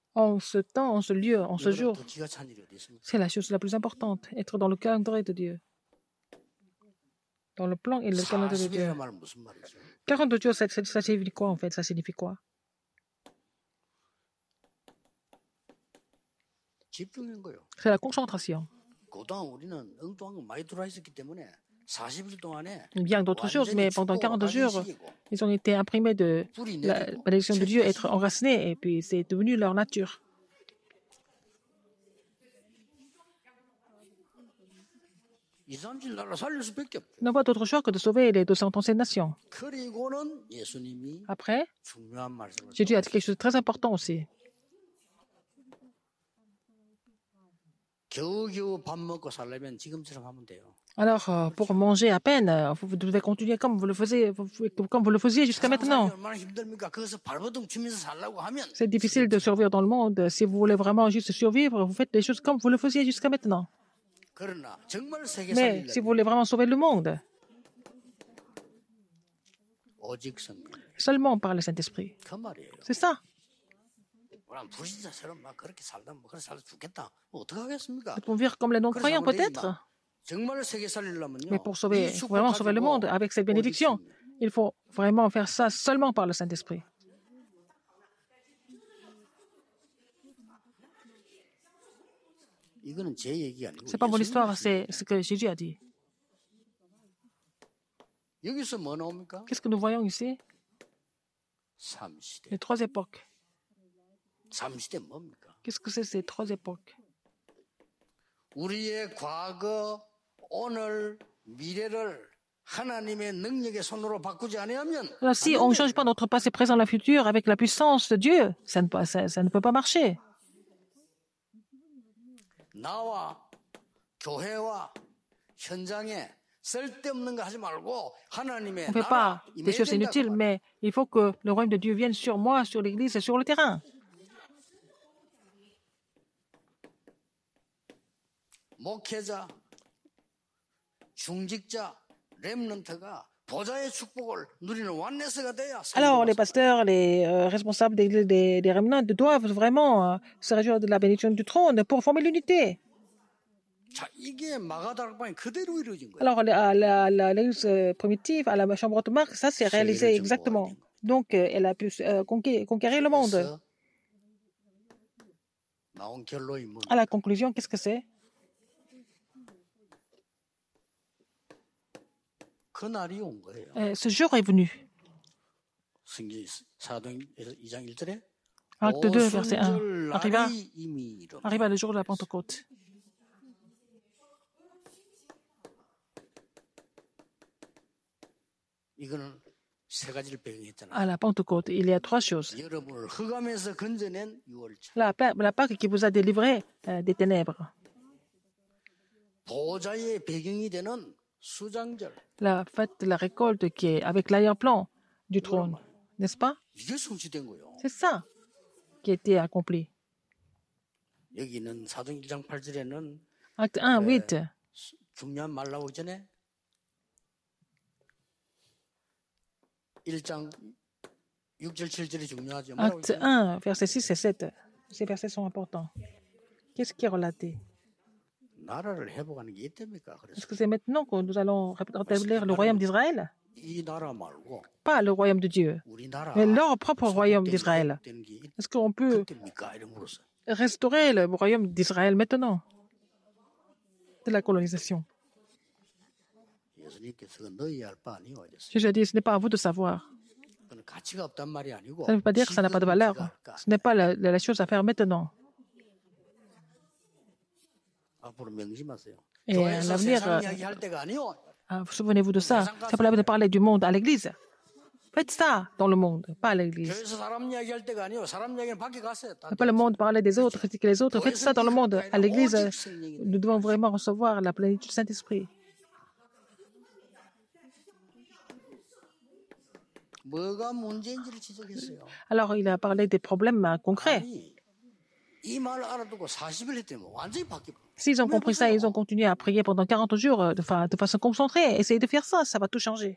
[SPEAKER 2] En ce temps, en ce lieu, en ce
[SPEAKER 1] 이거보다
[SPEAKER 2] jour,
[SPEAKER 1] 더 기가 찬 일이 어디 있습니까?
[SPEAKER 2] c'est la chose la plus importante, être dans le calendrier de Dieu, dans le plan et le calendrier de Dieu.
[SPEAKER 1] 40일이라는 말은 무슨 말이죠?
[SPEAKER 2] 40 jours, ça signifie quoi en fait? Ça signifie quoi?
[SPEAKER 1] 집중인 거예요.
[SPEAKER 2] C'est la concentration.
[SPEAKER 1] 그동안 우리는 엉뚱한 거 많이 들어와 있었기 때문에 40일 동안에
[SPEAKER 2] Bien d'autres choses, mais pendant 40 jours, ils ont été imprimés de
[SPEAKER 1] 뿌리
[SPEAKER 2] la
[SPEAKER 1] 내리고
[SPEAKER 2] bénédiction de Dieu, être enracinés, et puis c'est devenu leur nature.
[SPEAKER 1] 이 삼질 나라 살릴 수밖에 없죠.
[SPEAKER 2] Ils n'ont pas d'autre choix que de sauver les 237 nations.
[SPEAKER 1] 그리고는 예수님이
[SPEAKER 2] Après,
[SPEAKER 1] 중요한 말씀을
[SPEAKER 2] Jésus a dit quelque chose de très important aussi.
[SPEAKER 1] 겨우겨우 밥 먹고 살려면 지금처럼 하면 돼요.
[SPEAKER 2] Alors, pour manger à peine, vous devez continuer comme vous le faisiez jusqu'à maintenant.
[SPEAKER 1] 세상 살기 얼마나 힘듭니까? 거기서 발버둥 치면서 살려고 하면
[SPEAKER 2] C'est difficile de survivre dans le monde. Si vous voulez vraiment juste survivre, vous faites les choses comme vous le faisiez jusqu'à maintenant.
[SPEAKER 1] 그러나 정말 세계
[SPEAKER 2] Mais si vous
[SPEAKER 1] 살리려면
[SPEAKER 2] voulez vraiment sauver le monde,
[SPEAKER 1] 오직 성령
[SPEAKER 2] seulement par le Saint-Esprit.
[SPEAKER 1] 그 말이에요.
[SPEAKER 2] C'est ça.
[SPEAKER 1] 그럼 불신자처럼 막 그렇게 살다 뭐 그렇게 살아 죽겠다. 뭐 어떻게 하겠습니까?
[SPEAKER 2] Pour vivre comme les non-croyants peut-être.
[SPEAKER 1] 정말 세계 살리려면요.
[SPEAKER 2] Mais pour vraiment sauver le monde avec cette bénédiction, il faut vraiment faire ça seulement par le Saint-Esprit.
[SPEAKER 1] 이거는 제 얘기 아니고
[SPEAKER 2] C'est pas mon
[SPEAKER 1] 예수님
[SPEAKER 2] histoire, c'est ce que Jésus a dit.
[SPEAKER 1] 여기서 뭐 나옵니까?
[SPEAKER 2] Qu'est-ce que nous voyons ici?
[SPEAKER 1] 삼시대.
[SPEAKER 2] Les trois époques.
[SPEAKER 1] 삼시대 뭡니까?
[SPEAKER 2] Qu'est-ce que c'est ces trois époques?
[SPEAKER 1] 우리의 과거, 오늘, 미래를 하나님의 능력의 손으로 바꾸지 않으면
[SPEAKER 2] Alors, si on ne change pas notre passé, présent, la futur avec la puissance de Dieu, ça ne peut pas marcher.
[SPEAKER 1] 나와 교회와 현장에 쓸데없는 거 하지 말고 하나님의
[SPEAKER 2] On ne fait
[SPEAKER 1] 나라
[SPEAKER 2] pas des
[SPEAKER 1] 임해야
[SPEAKER 2] choses inutiles,
[SPEAKER 1] 된다고 말이에요.
[SPEAKER 2] mais il faut que le royaume de Dieu vienne sur moi, sur l'Église et sur le terrain.
[SPEAKER 1] 목회자, 중직자, 렘넌트가 보좌의 축복을 누리는 완네스가 돼야
[SPEAKER 2] Alors, les pasteurs, les responsables des remnants doivent vraiment se réjouir de la bénédiction du trône pour former l'unité.
[SPEAKER 1] 자, 이게 마가다락방이 그대로 이루어진 거예요.
[SPEAKER 2] Alors, à l'Église primitive, à la chambre de Marc, ça s'est réalisé exactement. Donc, elle a pu conquérir le monde.
[SPEAKER 1] 그래서 나온 결론이 뭡니까?
[SPEAKER 2] À la conclusion, qu'est-ce que c'est?
[SPEAKER 1] 그날이 온 거예요.
[SPEAKER 2] Ce jour est venu.
[SPEAKER 1] 성경 사도행 2장 1절에
[SPEAKER 2] Acte 2, verset 1.
[SPEAKER 1] 오순절 날이 이미 이르렀다.
[SPEAKER 2] Arriva le jour de la Pentecôte.
[SPEAKER 1] 이거는 세 가지를 배경했잖아요.
[SPEAKER 2] À la Pentecôte, il y a trois choses.
[SPEAKER 1] 여러분을 흑암에서 건져낸 유월절.
[SPEAKER 2] La Pâque qui vous a délivré des ténèbres.
[SPEAKER 1] 보좌의 배경이 되는 수장절.
[SPEAKER 2] La fête de la récolte qui est avec l'arrière-plan du trône. N'est-ce pas?
[SPEAKER 1] 이게 성취된 거예요.
[SPEAKER 2] C'est ça qui a été accompli.
[SPEAKER 1] 여기는 사도행 1장 8절에는
[SPEAKER 2] Acte 1, 8.
[SPEAKER 1] 중요한 말 나오기 전에 1장 6절 7절이 중요하죠.
[SPEAKER 2] Acte 1, verset 6 et 7. Ces versets sont importants. Qu'est-ce qui est relaté?
[SPEAKER 1] 나라를 회복하는 게 이때입니까? 그래서
[SPEAKER 2] Est-ce que c'est maintenant que nous allons rétablir le royaume d'Israël?
[SPEAKER 1] 이 나라 말고
[SPEAKER 2] Pas le royaume de Dieu,
[SPEAKER 1] 우리 나라
[SPEAKER 2] mais leur propre royaume d'Israël.
[SPEAKER 1] 되는 게
[SPEAKER 2] Est-ce qu'on peut
[SPEAKER 1] 그때입니까? 이런 물었어요.
[SPEAKER 2] restaurer le royaume d'Israël maintenant? De la colonisation.
[SPEAKER 1] 예수님께서 그건 너희 할 바 아니요. 이랬어요.
[SPEAKER 2] Jésus a dit, ce n'est pas à vous de savoir.
[SPEAKER 1] 그건 가치가 없단 말이 아니고
[SPEAKER 2] Ça ne veut pas dire que ça n'a pas de valeur. Ce n'est pas la chose à faire maintenant.
[SPEAKER 1] 앞으로 명심하세요.
[SPEAKER 2] Et à
[SPEAKER 1] 교회에서
[SPEAKER 2] l'avenir,
[SPEAKER 1] 세상 이야기 할 때가 아니요.
[SPEAKER 2] souvenez-vous de ça. C'est pas la peine de parler du monde à l'église. Faites ça dans le monde, pas à l'église.
[SPEAKER 1] 교회에서 사람 이야기 할 때가 아니요. 사람 이야기는 밖에 가세요.
[SPEAKER 2] Ne pas le monde parler des autres, critiquer les autres. Faites ça dans le monde. À l'église, nous devons vraiment recevoir la plénitude du Saint-Esprit.
[SPEAKER 1] 뭐가 문제인지를 지적했어요.
[SPEAKER 2] Alors, il a parlé des problèmes concrets.
[SPEAKER 1] 아니, 이 말 알아두고 40일 했더니 완전히 바뀌어.
[SPEAKER 2] S'ils ont compris ça, ils ont continué à prier pendant 40 jours de façon concentrée. Essayez de faire ça, ça va tout changer.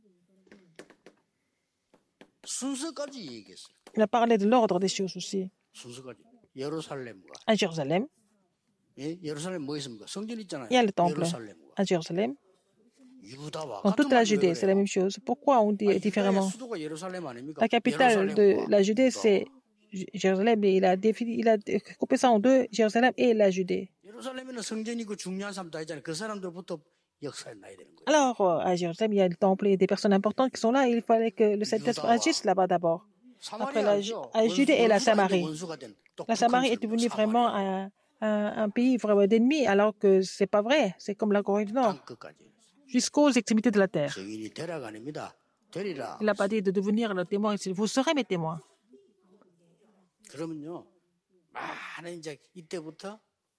[SPEAKER 1] 순서까지 얘기했어요.
[SPEAKER 2] Il a parlé de l'ordre des choses aussi.
[SPEAKER 1] 순서까지. 예루살렘과
[SPEAKER 2] À Jérusalem,
[SPEAKER 1] 예? 예루살렘 뭐 있습니까? 성전 있잖아요.
[SPEAKER 2] il y a le temple.
[SPEAKER 1] 예루살렘과
[SPEAKER 2] À Jérusalem,
[SPEAKER 1] 유다와
[SPEAKER 2] dans toute la
[SPEAKER 1] 같은 말인데 왜
[SPEAKER 2] Judée, c'est la
[SPEAKER 1] 그래요?
[SPEAKER 2] même chose. Pourquoi on dit
[SPEAKER 1] 유다의
[SPEAKER 2] différemment?
[SPEAKER 1] 수도가 예루살렘 아닙니까?
[SPEAKER 2] La capitale de la Judée, c'est Jérusalem. Et il a coupé ça en deux, Jérusalem et la Judée.
[SPEAKER 1] 예루살렘에는 성전이 있고 중요한 사람 다 있잖아요. 그 사람들부터 역사에 나야 되는 거예요.
[SPEAKER 2] Alors, à Jérusalem, il y a le temple et des personnes importantes qui sont là. Il fallait que le Saint-Esprit agisse là-bas d'abord. Après, la Judée et la Samarie. La Samarie est devenue vraiment un pays vraiment d'ennemis, alors que c'est pas vrai. C'est comme la Corée du Nord, jusqu'aux extrémités de la terre.
[SPEAKER 1] 증인이 되라가 아닙니다. 되리라.
[SPEAKER 2] Il n'a pas dit de devenir le témoin. Vous serez mes témoins.
[SPEAKER 1] 그러면요, 많은 이제 이때부터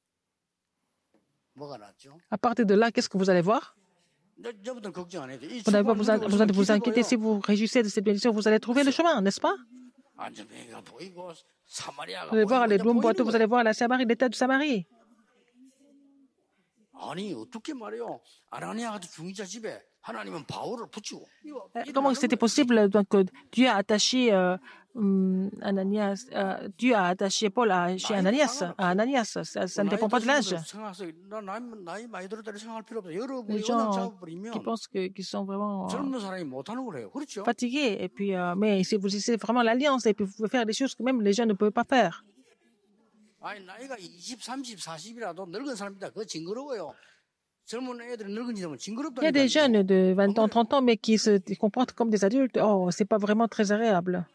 [SPEAKER 1] 뭐가 났죠?
[SPEAKER 2] À partir de là, qu'est-ce que vous allez voir?
[SPEAKER 1] 이제부터는 걱정 안 해도.
[SPEAKER 2] Vous n'avez pas besoin de vous inquiéter. Si vous réjouissez de cette bénédiction, vous allez trouver le chemin, n'est-ce pas?
[SPEAKER 1] 안전뱅이가 보이고 사마리아가
[SPEAKER 2] Vous allez voir les
[SPEAKER 1] 보이고
[SPEAKER 2] dômes boiteux,
[SPEAKER 1] 보이는
[SPEAKER 2] vous allez voir la Samarie, l'état de Samarie.
[SPEAKER 1] 아니 어떻게 말해요? 아나니아 같은 중직자 집에 하나님은 바울을 붙이고
[SPEAKER 2] Comment c'était possible? Donc, Dieu a attaché Ananias, Dieu a attaché Paul chez Ananias. À Ananias, ça ne dépend pas de l'âge.
[SPEAKER 1] 나이 많이 들었다고 생각할 필요 없어요. 여러분이
[SPEAKER 2] Les
[SPEAKER 1] 언약
[SPEAKER 2] gens qui
[SPEAKER 1] 잡아버리면
[SPEAKER 2] pensent qu'ils sont vraiment
[SPEAKER 1] 젊은 사람이 못하는 거래요. 그렇죠?
[SPEAKER 2] fatigués. Et puis, mais si vous essayez vraiment l'alliance, et puis vous pouvez faire des choses que même les gens ne peuvent pas faire.
[SPEAKER 1] 아니 나이가 20, 30, 40이라도 늙은 사람이다. 그거 징그러워요. 젊은 애들이 늙은이 되면
[SPEAKER 2] Il y a des
[SPEAKER 1] 징그럽다니까요.
[SPEAKER 2] jeunes de 20 ans, 30 ans, mais qui se comportent comme des adultes. Oh, c'est pas vraiment très agréable.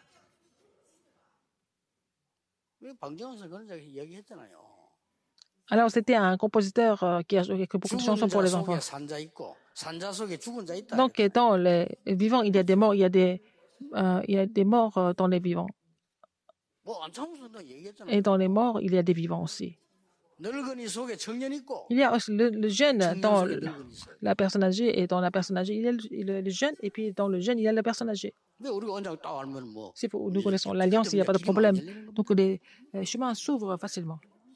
[SPEAKER 1] 방정환 그런 얘기했잖아요.
[SPEAKER 2] Alors, c'était un compositeur qui a joué beaucoup de chansons
[SPEAKER 1] 죽은
[SPEAKER 2] pour
[SPEAKER 1] 자
[SPEAKER 2] les enfants.
[SPEAKER 1] 속에 산자 있고 산자 속에 죽은 자 있다.
[SPEAKER 2] Donc, dans les vivants, il y a des morts, il y a des morts dans les vivants.
[SPEAKER 1] 뭐 안창호선도 얘기했잖아요.
[SPEAKER 2] Et dans les morts, il y a des vivants aussi.
[SPEAKER 1] 늙은이 속에 청년 있고
[SPEAKER 2] Il y a aussi le jeune
[SPEAKER 1] 청년
[SPEAKER 2] dans
[SPEAKER 1] 속에 늙은이 있어요.
[SPEAKER 2] la personne âgée, et dans la personne âgée, il y a le jeune, et puis dans le jeune, il y a la personne âgée.
[SPEAKER 1] 근데 우리가 언약 딱 알면 뭐
[SPEAKER 2] Si nous connaissons l'alliance, il n'y a pas de problème. Donc, les chemins s'ouvrent facilement.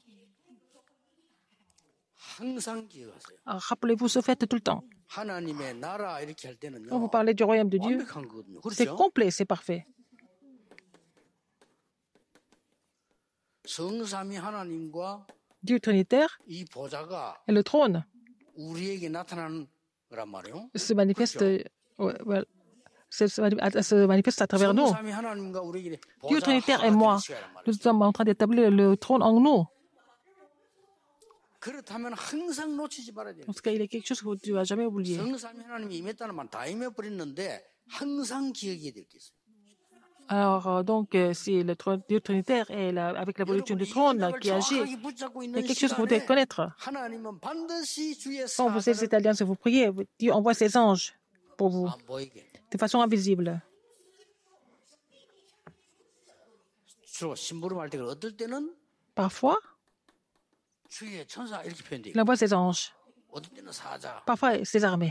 [SPEAKER 1] 항상 기억하세요.
[SPEAKER 2] Alors, rappelez-vous ce fait tout le temps.
[SPEAKER 1] 하나님의 나라 이렇게 할
[SPEAKER 2] Quand
[SPEAKER 1] 때는요.
[SPEAKER 2] vous parlez du royaume de Dieu,
[SPEAKER 1] 완벽한 거거든요.
[SPEAKER 2] c'est
[SPEAKER 1] 그렇죠?
[SPEAKER 2] complet, c'est parfait.
[SPEAKER 1] 성삼위 하나님과
[SPEAKER 2] Dieu trinitaire
[SPEAKER 1] 이 보좌가
[SPEAKER 2] et le trône
[SPEAKER 1] 우리에게 나타나는 거란 말이에요.
[SPEAKER 2] se manifestent, se manifestent à travers nous.
[SPEAKER 1] 성삼위 하나님과 우리에게
[SPEAKER 2] Dieu
[SPEAKER 1] 보좌가
[SPEAKER 2] trinitaire et
[SPEAKER 1] 하나가
[SPEAKER 2] moi,
[SPEAKER 1] 되는 시간이란 말이에요.
[SPEAKER 2] nous sommes en train d'établir le trône en nous.
[SPEAKER 1] 그렇다면 항상 놓치지 말아야 돼요.
[SPEAKER 2] En tout cas, il y a quelque chose que tu ne vas jamais oublier.
[SPEAKER 1] 성삼위 하나님이 임했다는 말 다 임해버렸는데 항상 기억해야 될 게 있어요.
[SPEAKER 2] Alors, donc, c'est le Dieu trinitaire et avec l'évolution du trône qui agit. Il y a quelque chose que vous devez connaître.
[SPEAKER 1] 하나님은 반드시 주의
[SPEAKER 2] Quand vous êtes cette
[SPEAKER 1] 사자를
[SPEAKER 2] alliance et vous priez, Dieu envoie ses anges pour vous,
[SPEAKER 1] 안 보이게
[SPEAKER 2] de façon invisible.
[SPEAKER 1] 주로 심부름할 때 어떨 때는
[SPEAKER 2] Parfois,
[SPEAKER 1] 주의 천사 이렇게 표현돼요.
[SPEAKER 2] il envoie ses anges.
[SPEAKER 1] 어떨 때는 사자,
[SPEAKER 2] Parfois, ses armées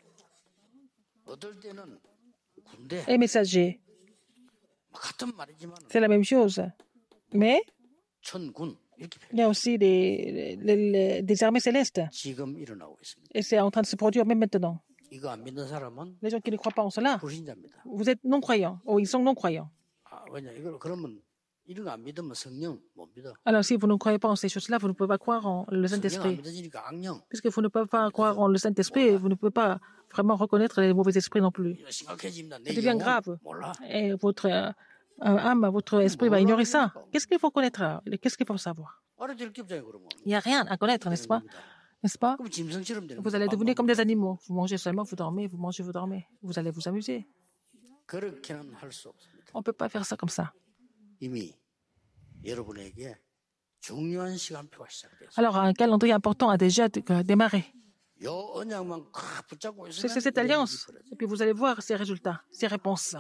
[SPEAKER 1] 어떨 때는 군대.
[SPEAKER 2] et messagers.
[SPEAKER 1] 같은 말이지만
[SPEAKER 2] C'est la même chose. Mais
[SPEAKER 1] 천군 이렇게 표현.
[SPEAKER 2] il y a aussi des armées célestes.
[SPEAKER 1] 지금 일어나고 있습니다.
[SPEAKER 2] Et c'est en train de se produire même maintenant.
[SPEAKER 1] 이거 안 믿는 사람은
[SPEAKER 2] Les gens qui ne croient pas en cela,
[SPEAKER 1] 불신자입니다.
[SPEAKER 2] vous êtes non-croyants. Oh, ils sont non-croyants.
[SPEAKER 1] 아, 왜냐 이걸 그러면 이런 거 안 믿으면 성령 못 믿어.
[SPEAKER 2] Alors, si vous ne croyez pas en ces choses-là, vous ne pouvez pas croire en le
[SPEAKER 1] 성령 안
[SPEAKER 2] Saint-Esprit.
[SPEAKER 1] 믿어지니까 악령.
[SPEAKER 2] Puisque vous ne pouvez pas croire en le Saint-Esprit, vous ne pouvez pas vraiment reconnaître les mauvais esprits non plus.
[SPEAKER 1] 이거 심각해집니다.
[SPEAKER 2] Ça
[SPEAKER 1] 내
[SPEAKER 2] devient
[SPEAKER 1] 영혼
[SPEAKER 2] grave.
[SPEAKER 1] 몰라.
[SPEAKER 2] Et votre âme, votre esprit va ignorer ça. Qu'est-ce qu'il faut connaître? Qu'est-ce qu'il faut savoir?
[SPEAKER 1] 알아들 게 없잖아요 그러면.
[SPEAKER 2] Il n'y a rien à connaître, n'est-ce pas? N'est-ce pas?
[SPEAKER 1] 그럼 짐승처럼 되는
[SPEAKER 2] Vous allez
[SPEAKER 1] 거예요.
[SPEAKER 2] devenir comme des animaux. Vous mangez seulement, vous dormez, vous mangez, vous dormez. Vous allez vous amuser.
[SPEAKER 1] 그렇게는 할 수 없습니다.
[SPEAKER 2] On ne peut pas faire ça comme ça.
[SPEAKER 1] 이미 여러분에게 중요한 시간표가 시작됐어요.
[SPEAKER 2] Alors, un calendrier important a déjà démarré.
[SPEAKER 1] 요 언약만 붙잡고
[SPEAKER 2] C'est
[SPEAKER 1] 있으면
[SPEAKER 2] cette alliance. Et puis vous allez voir ses résultats, ses réponses.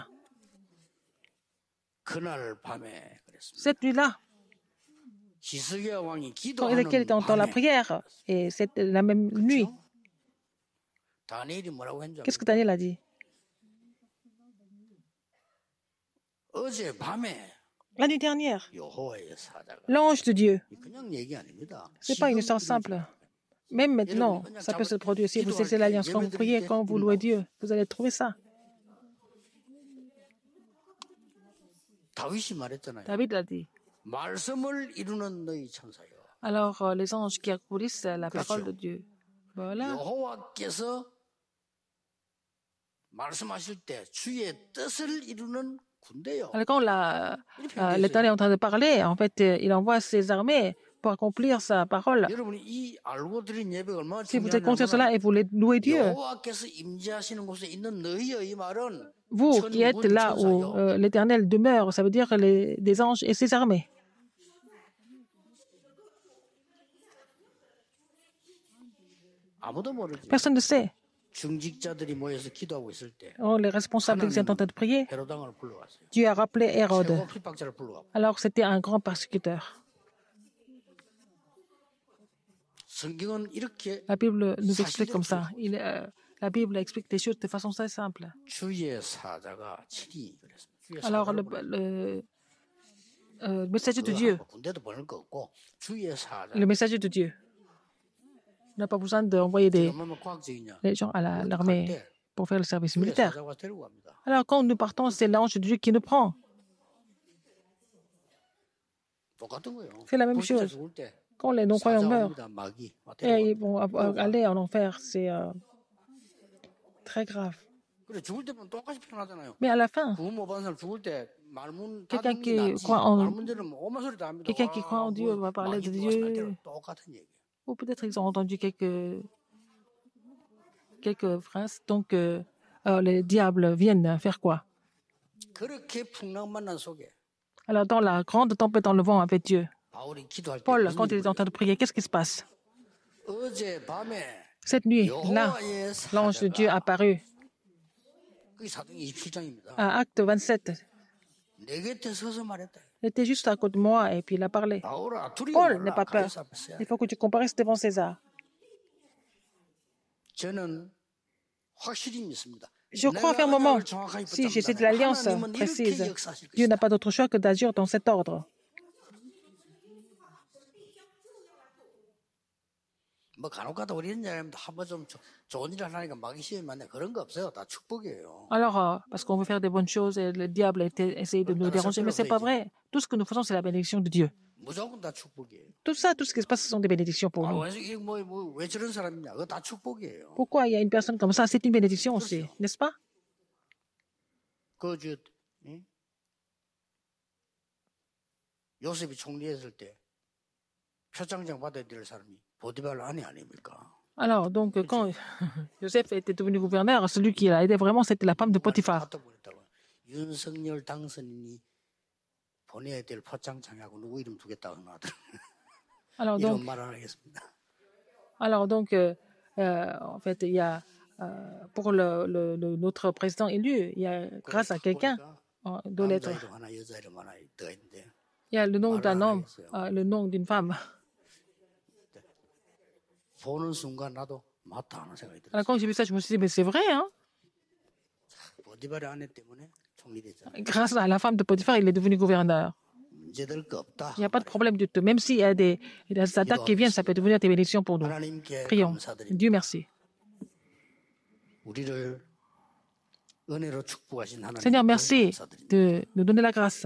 [SPEAKER 1] 그날 밤에 그랬습니다.
[SPEAKER 2] Cette nuit-là,
[SPEAKER 1] 히스기야 왕이
[SPEAKER 2] quand Ézéchiel était dans la
[SPEAKER 1] 기도하는 밤에
[SPEAKER 2] prière, et c'était la même nuit,
[SPEAKER 1] 다니엘이 뭐라고 했는지
[SPEAKER 2] qu'est-ce que Daniel a dit?
[SPEAKER 1] 어제 밤에
[SPEAKER 2] La nuit dernière,
[SPEAKER 1] 여호와의 사자가
[SPEAKER 2] l'ange de Dieu.
[SPEAKER 1] 그냥 얘기 아닙니다.
[SPEAKER 2] Ce n'est pas une histoire simple. Même maintenant, ça peut se produire. Si vous cessez l'alliance, quand vous priez, quand vous louez Dieu, vous allez trouver ça.
[SPEAKER 1] 다윗이 말했잖아요.
[SPEAKER 2] David l'a dit.
[SPEAKER 1] 말씀을 이루는 너희 천사여.
[SPEAKER 2] Alors, les anges qui accomplissent la parole de Dieu. Voilà.
[SPEAKER 1] 여호와께서 말씀하실 때 주의 뜻을 이루는 군대요.
[SPEAKER 2] Alors, quand l'Éternel est en train de parler, en fait, il envoie ses armées pour accomplir sa parole.
[SPEAKER 1] 여러분이 이 알고 드린 예배가 얼마나
[SPEAKER 2] Si vous êtes conscient de cela et vous louez Dieu,
[SPEAKER 1] 여호와께서 임재하시는 곳에 있는 너희여 이 말은
[SPEAKER 2] vous qui êtes là où l'Éternel demeure, ça veut dire des anges et ses armées.
[SPEAKER 1] 아무도 모르지.
[SPEAKER 2] Personne ne sait.
[SPEAKER 1] 중직자들이 모여서 기도하고 있을 때
[SPEAKER 2] Oh, les responsables qui sont en train de prier,
[SPEAKER 1] 헤로당을 불러왔어요.
[SPEAKER 2] Dieu a rappelé Hérode.
[SPEAKER 1] 최고 핍박자를 불러왔고
[SPEAKER 2] Alors, c'était un grand persécuteur.
[SPEAKER 1] 성경은 이렇게
[SPEAKER 2] La Bible nous explique comme ça. La Bible explique les choses de façon très simple.
[SPEAKER 1] 주의 사자가 친히 그랬습니다. 주의
[SPEAKER 2] Alors,
[SPEAKER 1] 사자를
[SPEAKER 2] le messager de Dieu,
[SPEAKER 1] 군대도 보낼 거 없고 주의 사자.
[SPEAKER 2] le messager de Dieu, n'a pas besoin d'envoyer
[SPEAKER 1] 얼마나 과학적이냐.
[SPEAKER 2] les gens à l'armée pour faire le service
[SPEAKER 1] 주의
[SPEAKER 2] militaire.
[SPEAKER 1] 사자가 데리고 갑니다.
[SPEAKER 2] Alors, quand nous partons, c'est l'ange de Dieu qui nous prend.
[SPEAKER 1] 똑같은 거예요.
[SPEAKER 2] C'est la même
[SPEAKER 1] 불신자
[SPEAKER 2] chose.
[SPEAKER 1] 죽을 때
[SPEAKER 2] Quand les non-croyants
[SPEAKER 1] 사자
[SPEAKER 2] meurent,
[SPEAKER 1] 옵니다. 마귀.
[SPEAKER 2] et ils vont aller en enfer, c'est très grave.
[SPEAKER 1] 그래 죽을 때면 똑같이 표현하잖아요.
[SPEAKER 2] Mais à la fin,
[SPEAKER 1] 구원 못 받은 사람 죽을 때 말문
[SPEAKER 2] Quelqu'un
[SPEAKER 1] 닫는
[SPEAKER 2] qui
[SPEAKER 1] 게 낫지.
[SPEAKER 2] croit en-
[SPEAKER 1] 말문제는 오만 소리도 합니다.
[SPEAKER 2] quelqu'un qui croit en Dieu va parler de Dieu.
[SPEAKER 1] 똑같은 얘기.
[SPEAKER 2] Ou peut-être ils ont entendu quelques phrases. Donc, les diables viennent faire quoi?
[SPEAKER 1] 그렇게 풍랑만난 속에
[SPEAKER 2] Alors, dans la grande tempête dans le vent avec Dieu,
[SPEAKER 1] 바울이 기도할 때
[SPEAKER 2] Paul,
[SPEAKER 1] 무슨
[SPEAKER 2] quand il
[SPEAKER 1] 일이
[SPEAKER 2] est en train de prier, qu'est-ce qui se passe?
[SPEAKER 1] 어제 밤에
[SPEAKER 2] Cette nuit, là,
[SPEAKER 1] 여호와의
[SPEAKER 2] l'ange de Dieu
[SPEAKER 1] 사자가
[SPEAKER 2] apparut
[SPEAKER 1] 그게 사도행 27장입니다.
[SPEAKER 2] à Acte 27.
[SPEAKER 1] 내 곁에 서서 말했다.
[SPEAKER 2] Il était juste à côté de moi et puis il a parlé.
[SPEAKER 1] 바울아 두려워
[SPEAKER 2] Paul, n'aie
[SPEAKER 1] 말라.
[SPEAKER 2] pas peur.
[SPEAKER 1] 가이사 앞에 서야
[SPEAKER 2] Il faut que tu comparaisses devant César.
[SPEAKER 1] 저는 확실히 믿습니다.
[SPEAKER 2] Je crois fermement, si j'ai cette alliance précise, Dieu n'a pas d'autre choix que d'agir dans cet ordre.
[SPEAKER 1] 뭐 간혹가다 우리 이런 얘기하면 한번 좀 좋은 일을 하니까 마귀 시험이 많네. 그런 거 없어요. 다 축복이에요.
[SPEAKER 2] Alors, parce qu'on veut faire des bonnes choses et le diable essaye de nous déranger, mais ce n'est pas vrai. Tout ce que nous faisons, c'est la bénédiction de Dieu.
[SPEAKER 1] 무조건 다 축복이에요.
[SPEAKER 2] Tout ça, tout ce qui se passe, ce sont des bénédictions pour nous.
[SPEAKER 1] 왜 저런 사람이냐? 그거 다 축복이에요.
[SPEAKER 2] Pourquoi il y a une personne comme ça? C'est une bénédiction aussi, n'est-ce pas?
[SPEAKER 1] 그저 요셉이 총리했을 때 표창장 받아야 될 사람이 보디발 아내 아닙니까?
[SPEAKER 2] Alors, donc, quand Joseph était devenu gouverneur, celui qui l'a aidé vraiment, c'était la femme de Potiphar.
[SPEAKER 1] 윤석열 당선인이 보내야 될 표창장하고 누구 이름 두겠다고 하더라고요.
[SPEAKER 2] Alors,
[SPEAKER 1] 이런
[SPEAKER 2] donc,
[SPEAKER 1] 말 안 하겠습니다.
[SPEAKER 2] en fait, il y a, pour notre président élu, il y a, grâce à quelqu'un, deux lettres,
[SPEAKER 1] 남자 이름 하나, 여자 이름 하나 더 있는데
[SPEAKER 2] il y a le nom d'un homme, le nom d'une femme.
[SPEAKER 1] 보는 순간 나도 맞다 하는 생각이 들어요.
[SPEAKER 2] Alors, quand j'ai vu ça, je me suis dit, mais c'est vrai, hein?
[SPEAKER 1] 보디발의 아내 때문에 총리됐잖아요.
[SPEAKER 2] Grâce à la femme de Potiphar, il est devenu gouverneur.
[SPEAKER 1] 문제될 거 없다.
[SPEAKER 2] Il n'y a pas de problème du tout. Même s'il y a des attaques qui viennent, ça peut devenir des bénédictions pour nous.
[SPEAKER 1] 하나님께
[SPEAKER 2] Prions.
[SPEAKER 1] 감사드립니다.
[SPEAKER 2] Dieu merci.
[SPEAKER 1] 우리를 은혜로 축복하신 하나님
[SPEAKER 2] Seigneur, merci
[SPEAKER 1] 감사드립니다.
[SPEAKER 2] de nous donner la grâce.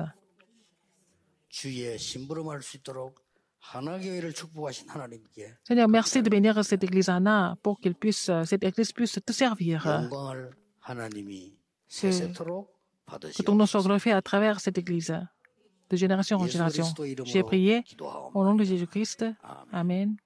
[SPEAKER 1] 주의 심부름할 수 있도록 하나교회를 축복하신 하나님께
[SPEAKER 2] Seigneur, merci de bénir cette église Anna pour cette église puisse te servir.
[SPEAKER 1] 영광을 하나님이 세세토록
[SPEAKER 2] Que ton nom soit
[SPEAKER 1] 받으시옵소서.
[SPEAKER 2] glorifié à travers cette église, de génération en
[SPEAKER 1] 예수
[SPEAKER 2] génération.
[SPEAKER 1] 그리스도
[SPEAKER 2] J'ai
[SPEAKER 1] 이름으로
[SPEAKER 2] prié
[SPEAKER 1] 기도하옵나이다.
[SPEAKER 2] au nom de Jésus-Christ. Amen.